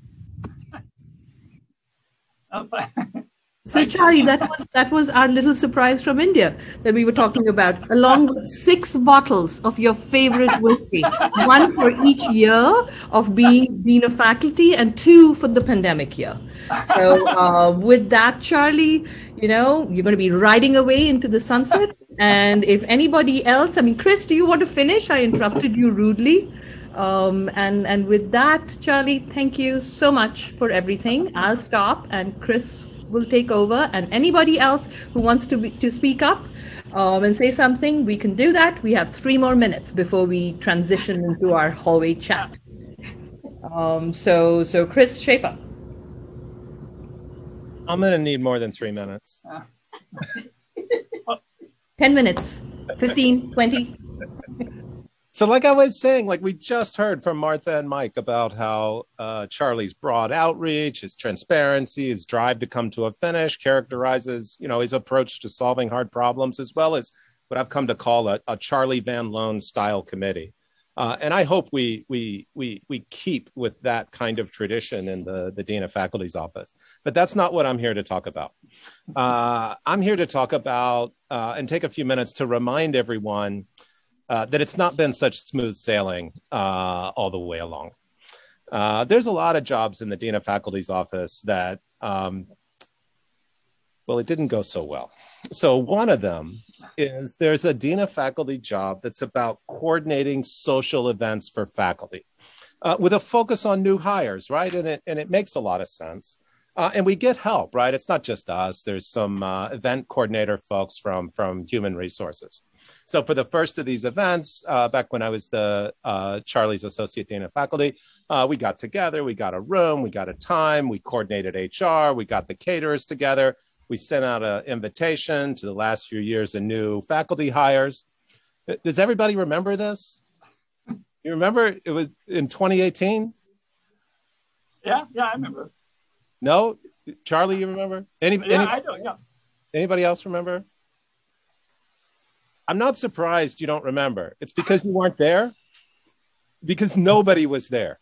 So Charlie, that was that was our little surprise from India that we were talking about, along with six bottles of your favorite whiskey, one for each year of being being a faculty, and two for the pandemic year. So uh, with that, Charlie, you know, you're going to be riding away into the sunset. And if anybody else, I mean, Chris, do you want to finish? I interrupted you rudely. Um, and, and with that, Charlie, thank you so much for everything. I'll stop and Chris will take over. And anybody else who wants to, be, to speak up, um, and say something, we can do that. We have three more minutes before we transition into our hallway chat. Um, so, so Chris Schaefer. I'm going to need more than three minutes. ten minutes, fifteen, twenty. So like I was saying, like we just heard from Martha and Mike about how uh, Charlie's broad outreach, his transparency, his drive to come to a finish characterizes, you know, his approach to solving hard problems, as well as what I've come to call a, a Charlie Van Loan style committee. Uh, and I hope we we we we keep with that kind of tradition in the, the Dean of Faculty's office. But that's not what I'm here to talk about. Uh, I'm here to talk about uh, and take a few minutes to remind everyone Uh, that it's not been such smooth sailing uh, all the way along. Uh, there's a lot of jobs in the Dean of Faculty's office that, um, well, it didn't go so well. So one of them is there's a Dean of Faculty job that's about coordinating social events for faculty uh, with a focus on new hires, right? And it, and it makes a lot of sense. Uh, and we get help, right? It's not just us. There's some uh, event coordinator folks from, from Human Resources. So for the first of these events, uh, back when I was the uh, Charlie's Associate Dean of Faculty, uh, we got together, we got a room, we got a time, we coordinated H R, we got the caterers together, we sent out an invitation to the last few years of new faculty hires. Does everybody remember this? You remember it was in twenty eighteen? Yeah, yeah, I remember. No? Charlie, you remember? Any, yeah, any, I do, yeah. Anybody else remember? I'm not surprised you don't remember. It's because you weren't there. Because nobody was there.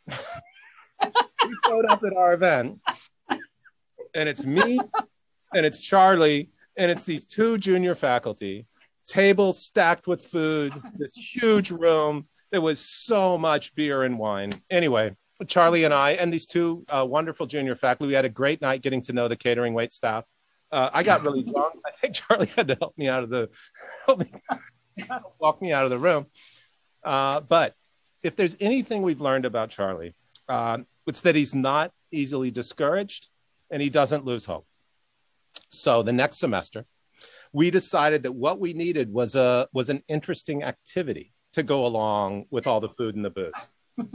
We showed up at our event, and it's me, and it's Charlie, and it's these two junior faculty, tables stacked with food, this huge room. There was so much beer and wine. Anyway, Charlie and I, and these two uh, wonderful junior faculty, we had a great night getting to know the catering wait staff. Uh, I got really drunk. I think Charlie had to help me out of the, help me, walk me out of the room. Uh, but if there's anything we've learned about Charlie, uh, it's that he's not easily discouraged and he doesn't lose hope. So the next semester, we decided that what we needed was a was an interesting activity to go along with all the food and the booze.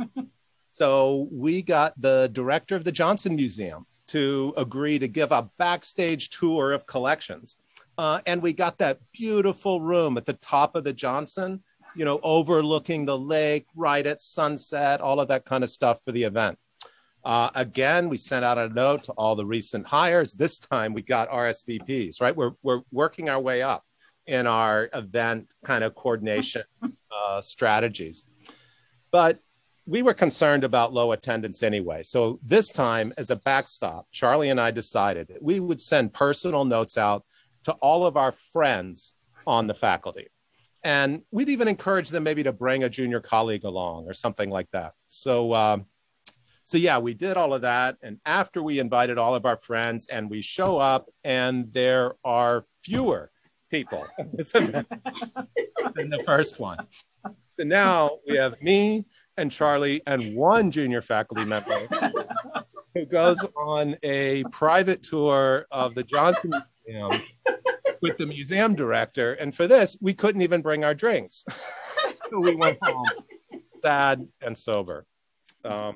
So we got the director of the Johnson Museum to agree to give a backstage tour of collections. Uh, and we got that beautiful room at the top of the Johnson, you know, overlooking the lake, right at sunset, all of that kind of stuff for the event. Uh, again, we sent out a note to all the recent hires. This time we got R S V Ps, right? We're, we're working our way up in our event kind of coordination uh, strategies. But we were concerned about low attendance anyway. So this time, as a backstop, Charlie and I decided that we would send personal notes out to all of our friends on the faculty. And we'd even encourage them maybe to bring a junior colleague along or something like that. So, um, so yeah, we did all of that. And after we invited all of our friends and we show up and there are fewer people at this event than the first one. So now we have me and Charlie and one junior faculty member who goes on a private tour of the Johnson Museum with the museum director. And for this, we couldn't even bring our drinks. So we went home sad and sober. Um,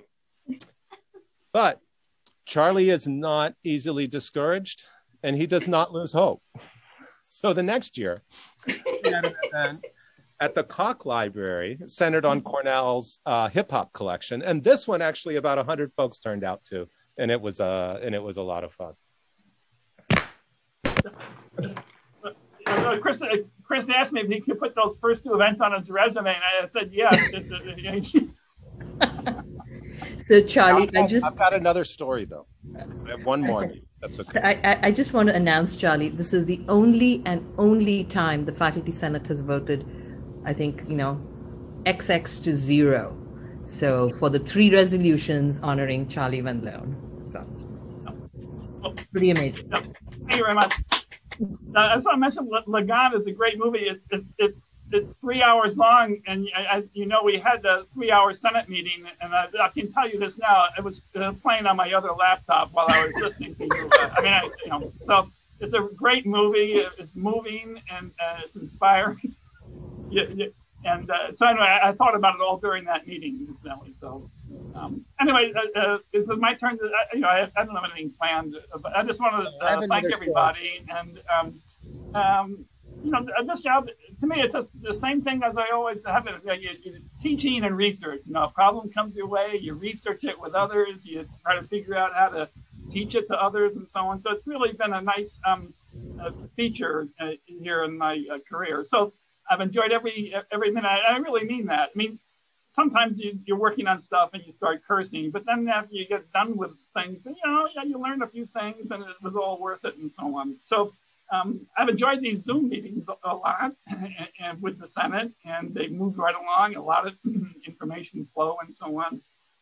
but Charlie is not easily discouraged and he does not lose hope. So the next year, we had an event at the Koch Library, centered on Cornell's uh, hip hop collection, and this one actually about a hundred folks turned out to, and it was uh, and it was a lot of fun. Uh, Chris, uh, Chris asked me if he could put those first two events on his resume, and I said yes. So Charlie, I've, I just I've got another story though. I have one more. That's okay. I, I, I just want to announce, Charlie, this is the only and only time the Faculty Senate has voted, I think, you know, X X to zero. So for the three resolutions honoring Charlie Van Loan. So pretty amazing. No, thank you very much. Uh, as I mentioned, Lagan is a great movie. It's it's it's, it's three hours long, and as you know, we had the three-hour Senate meeting, and I, I can tell you this now. It was uh, playing on my other laptop while I was listening to you. Uh, I mean, I, you know, so it's a great movie. It's moving and uh, it's inspiring. yeah, yeah. And uh, so anyway, I, I thought about it all during that meeting, incidentally. So um, anyway, uh, uh, it's my turn. To, uh, you know, I, I don't have anything planned, but I just want to uh, thank everybody. Story. And um, um, you know, this job to me, it's just the same thing as I always have. It, you, you, teaching and research. You know, a problem comes your way, you research it with others, you try to figure out how to teach it to others, and so on. So it's really been a nice um, uh, feature uh, here in my uh, career. So I've enjoyed every every minute. I really mean that. I mean, sometimes you, you're working on stuff and you start cursing, but then after you get done with things, you know, yeah, you learn a few things and it was all worth it and so on. So um, I've enjoyed these Zoom meetings a lot and, and with the Senate, and they moved right along, a lot of information flow and so on.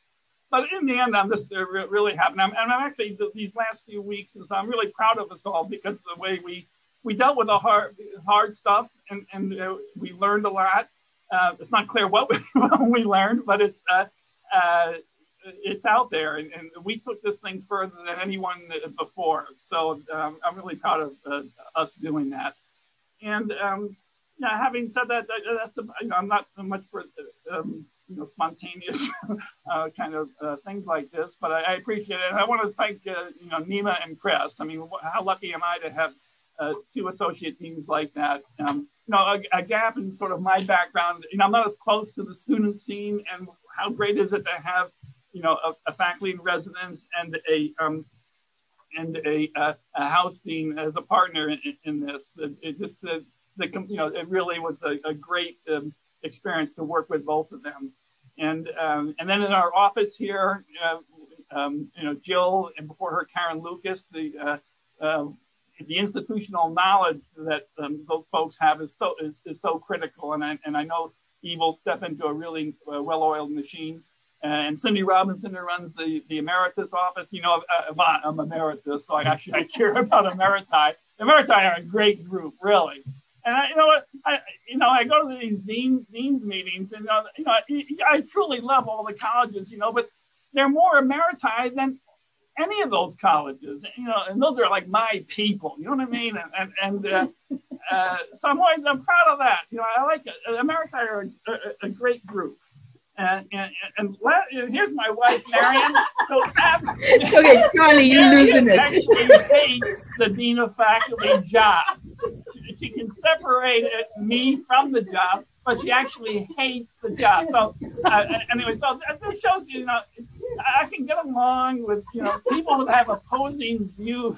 But in the end, I'm just uh, really happy. And I'm, and I'm actually, these last few weeks, is I'm really proud of us all because of the way we We dealt with the hard, hard stuff, and, and uh, we learned a lot. Uh, it's not clear what we, what we learned, but it's uh, uh, it's out there, and, and we took this thing further than anyone before. So um, I'm really proud of uh, us doing that. And um, yeah, having said that, that that's a, you know, I'm not so much for um, you know, spontaneous uh, kind of uh, things like this, but I, I appreciate it. And I want to thank uh, you know, Nima and Chris. I mean, how lucky am I to have Uh, two associate deans like that. Um, you know, a, a gap in sort of my background. You know, I'm not as close to the student scene, and how great is it to have, you know, a, a faculty in residence and a um, and a, uh, a house dean as a partner in, in this. It, it just, uh, the, you know, it really was a, a great um, experience to work with both of them. And um, and then in our office here, uh, um, you know, Jill, and before her, Karen Lucas, the uh, uh, the institutional knowledge that um, those folks have is so is, is so critical, and I, and I know Eve will step into a really uh, well-oiled machine. Uh, and Cindy Robinson, who runs the, the emeritus office, you know, uh, I'm emeritus, so I actually I care about emeriti. Emeriti are a great group, really. And I, you know what, I you know I go to these dean deans meetings, and uh, you know I, I truly love all the colleges, you know, but they're more emeriti than any of those colleges, you know, and those are like my people, you know what I mean? And and, and uh, uh, so I'm always I'm proud of that. You know, I like it. America are a, a, a great group. And and, and let, here's my wife, Marion. So okay, Charlie, you're losing it. Actually hates the dean of faculty job. She, she can separate it, me from the job, but she actually hates the job. So uh, anyway, so this shows you, you know, I can get along with, you know, people who have opposing views.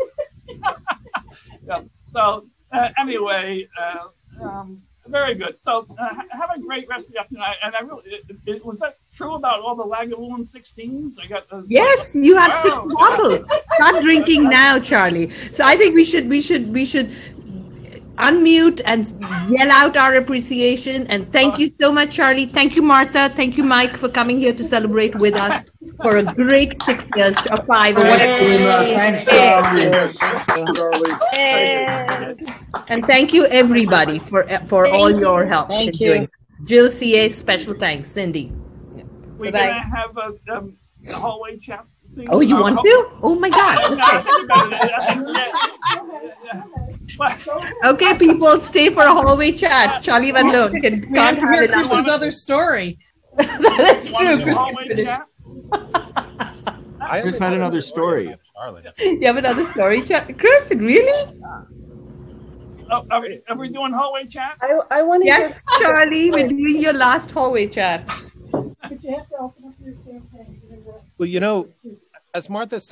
yeah, so uh, anyway, uh, um, very good. So uh, have a great rest of the afternoon. I, and I really, it, it, was that true about all the Lagavulin sixteens? I got those. Yes, you have wow. six bottles. Start drinking now, Charlie. So I think we should, we should, we should unmute and yell out our appreciation. And thank you so much, Charlie. Thank you, Martha. Thank you, Mike, for coming here to celebrate with us for a great six years or five or whatever. Thanks, Charlie. And thank you, everybody, for for Thank all you. your help. Thank in you. doing this. Jill C A, special thanks. Cindy. We're Bye-bye. going to have a, um, a hallway chat. Thing. Oh, you Uh, want ho- to? Oh my God. Okay, people, stay for a hallway chat. Charlie Van Loon can, We can't have to have hear enough. Chris's other story. That's true. Chris can hallway finish. chat? I Chris had another story. Charlie. You have another story, Char- Chris? Really? Oh, are, we, are we doing hallway chat? I, I want to Yes, Charlie, we're doing your last hallway chat. But you have to open up your campaign. Well, you know, as Martha said,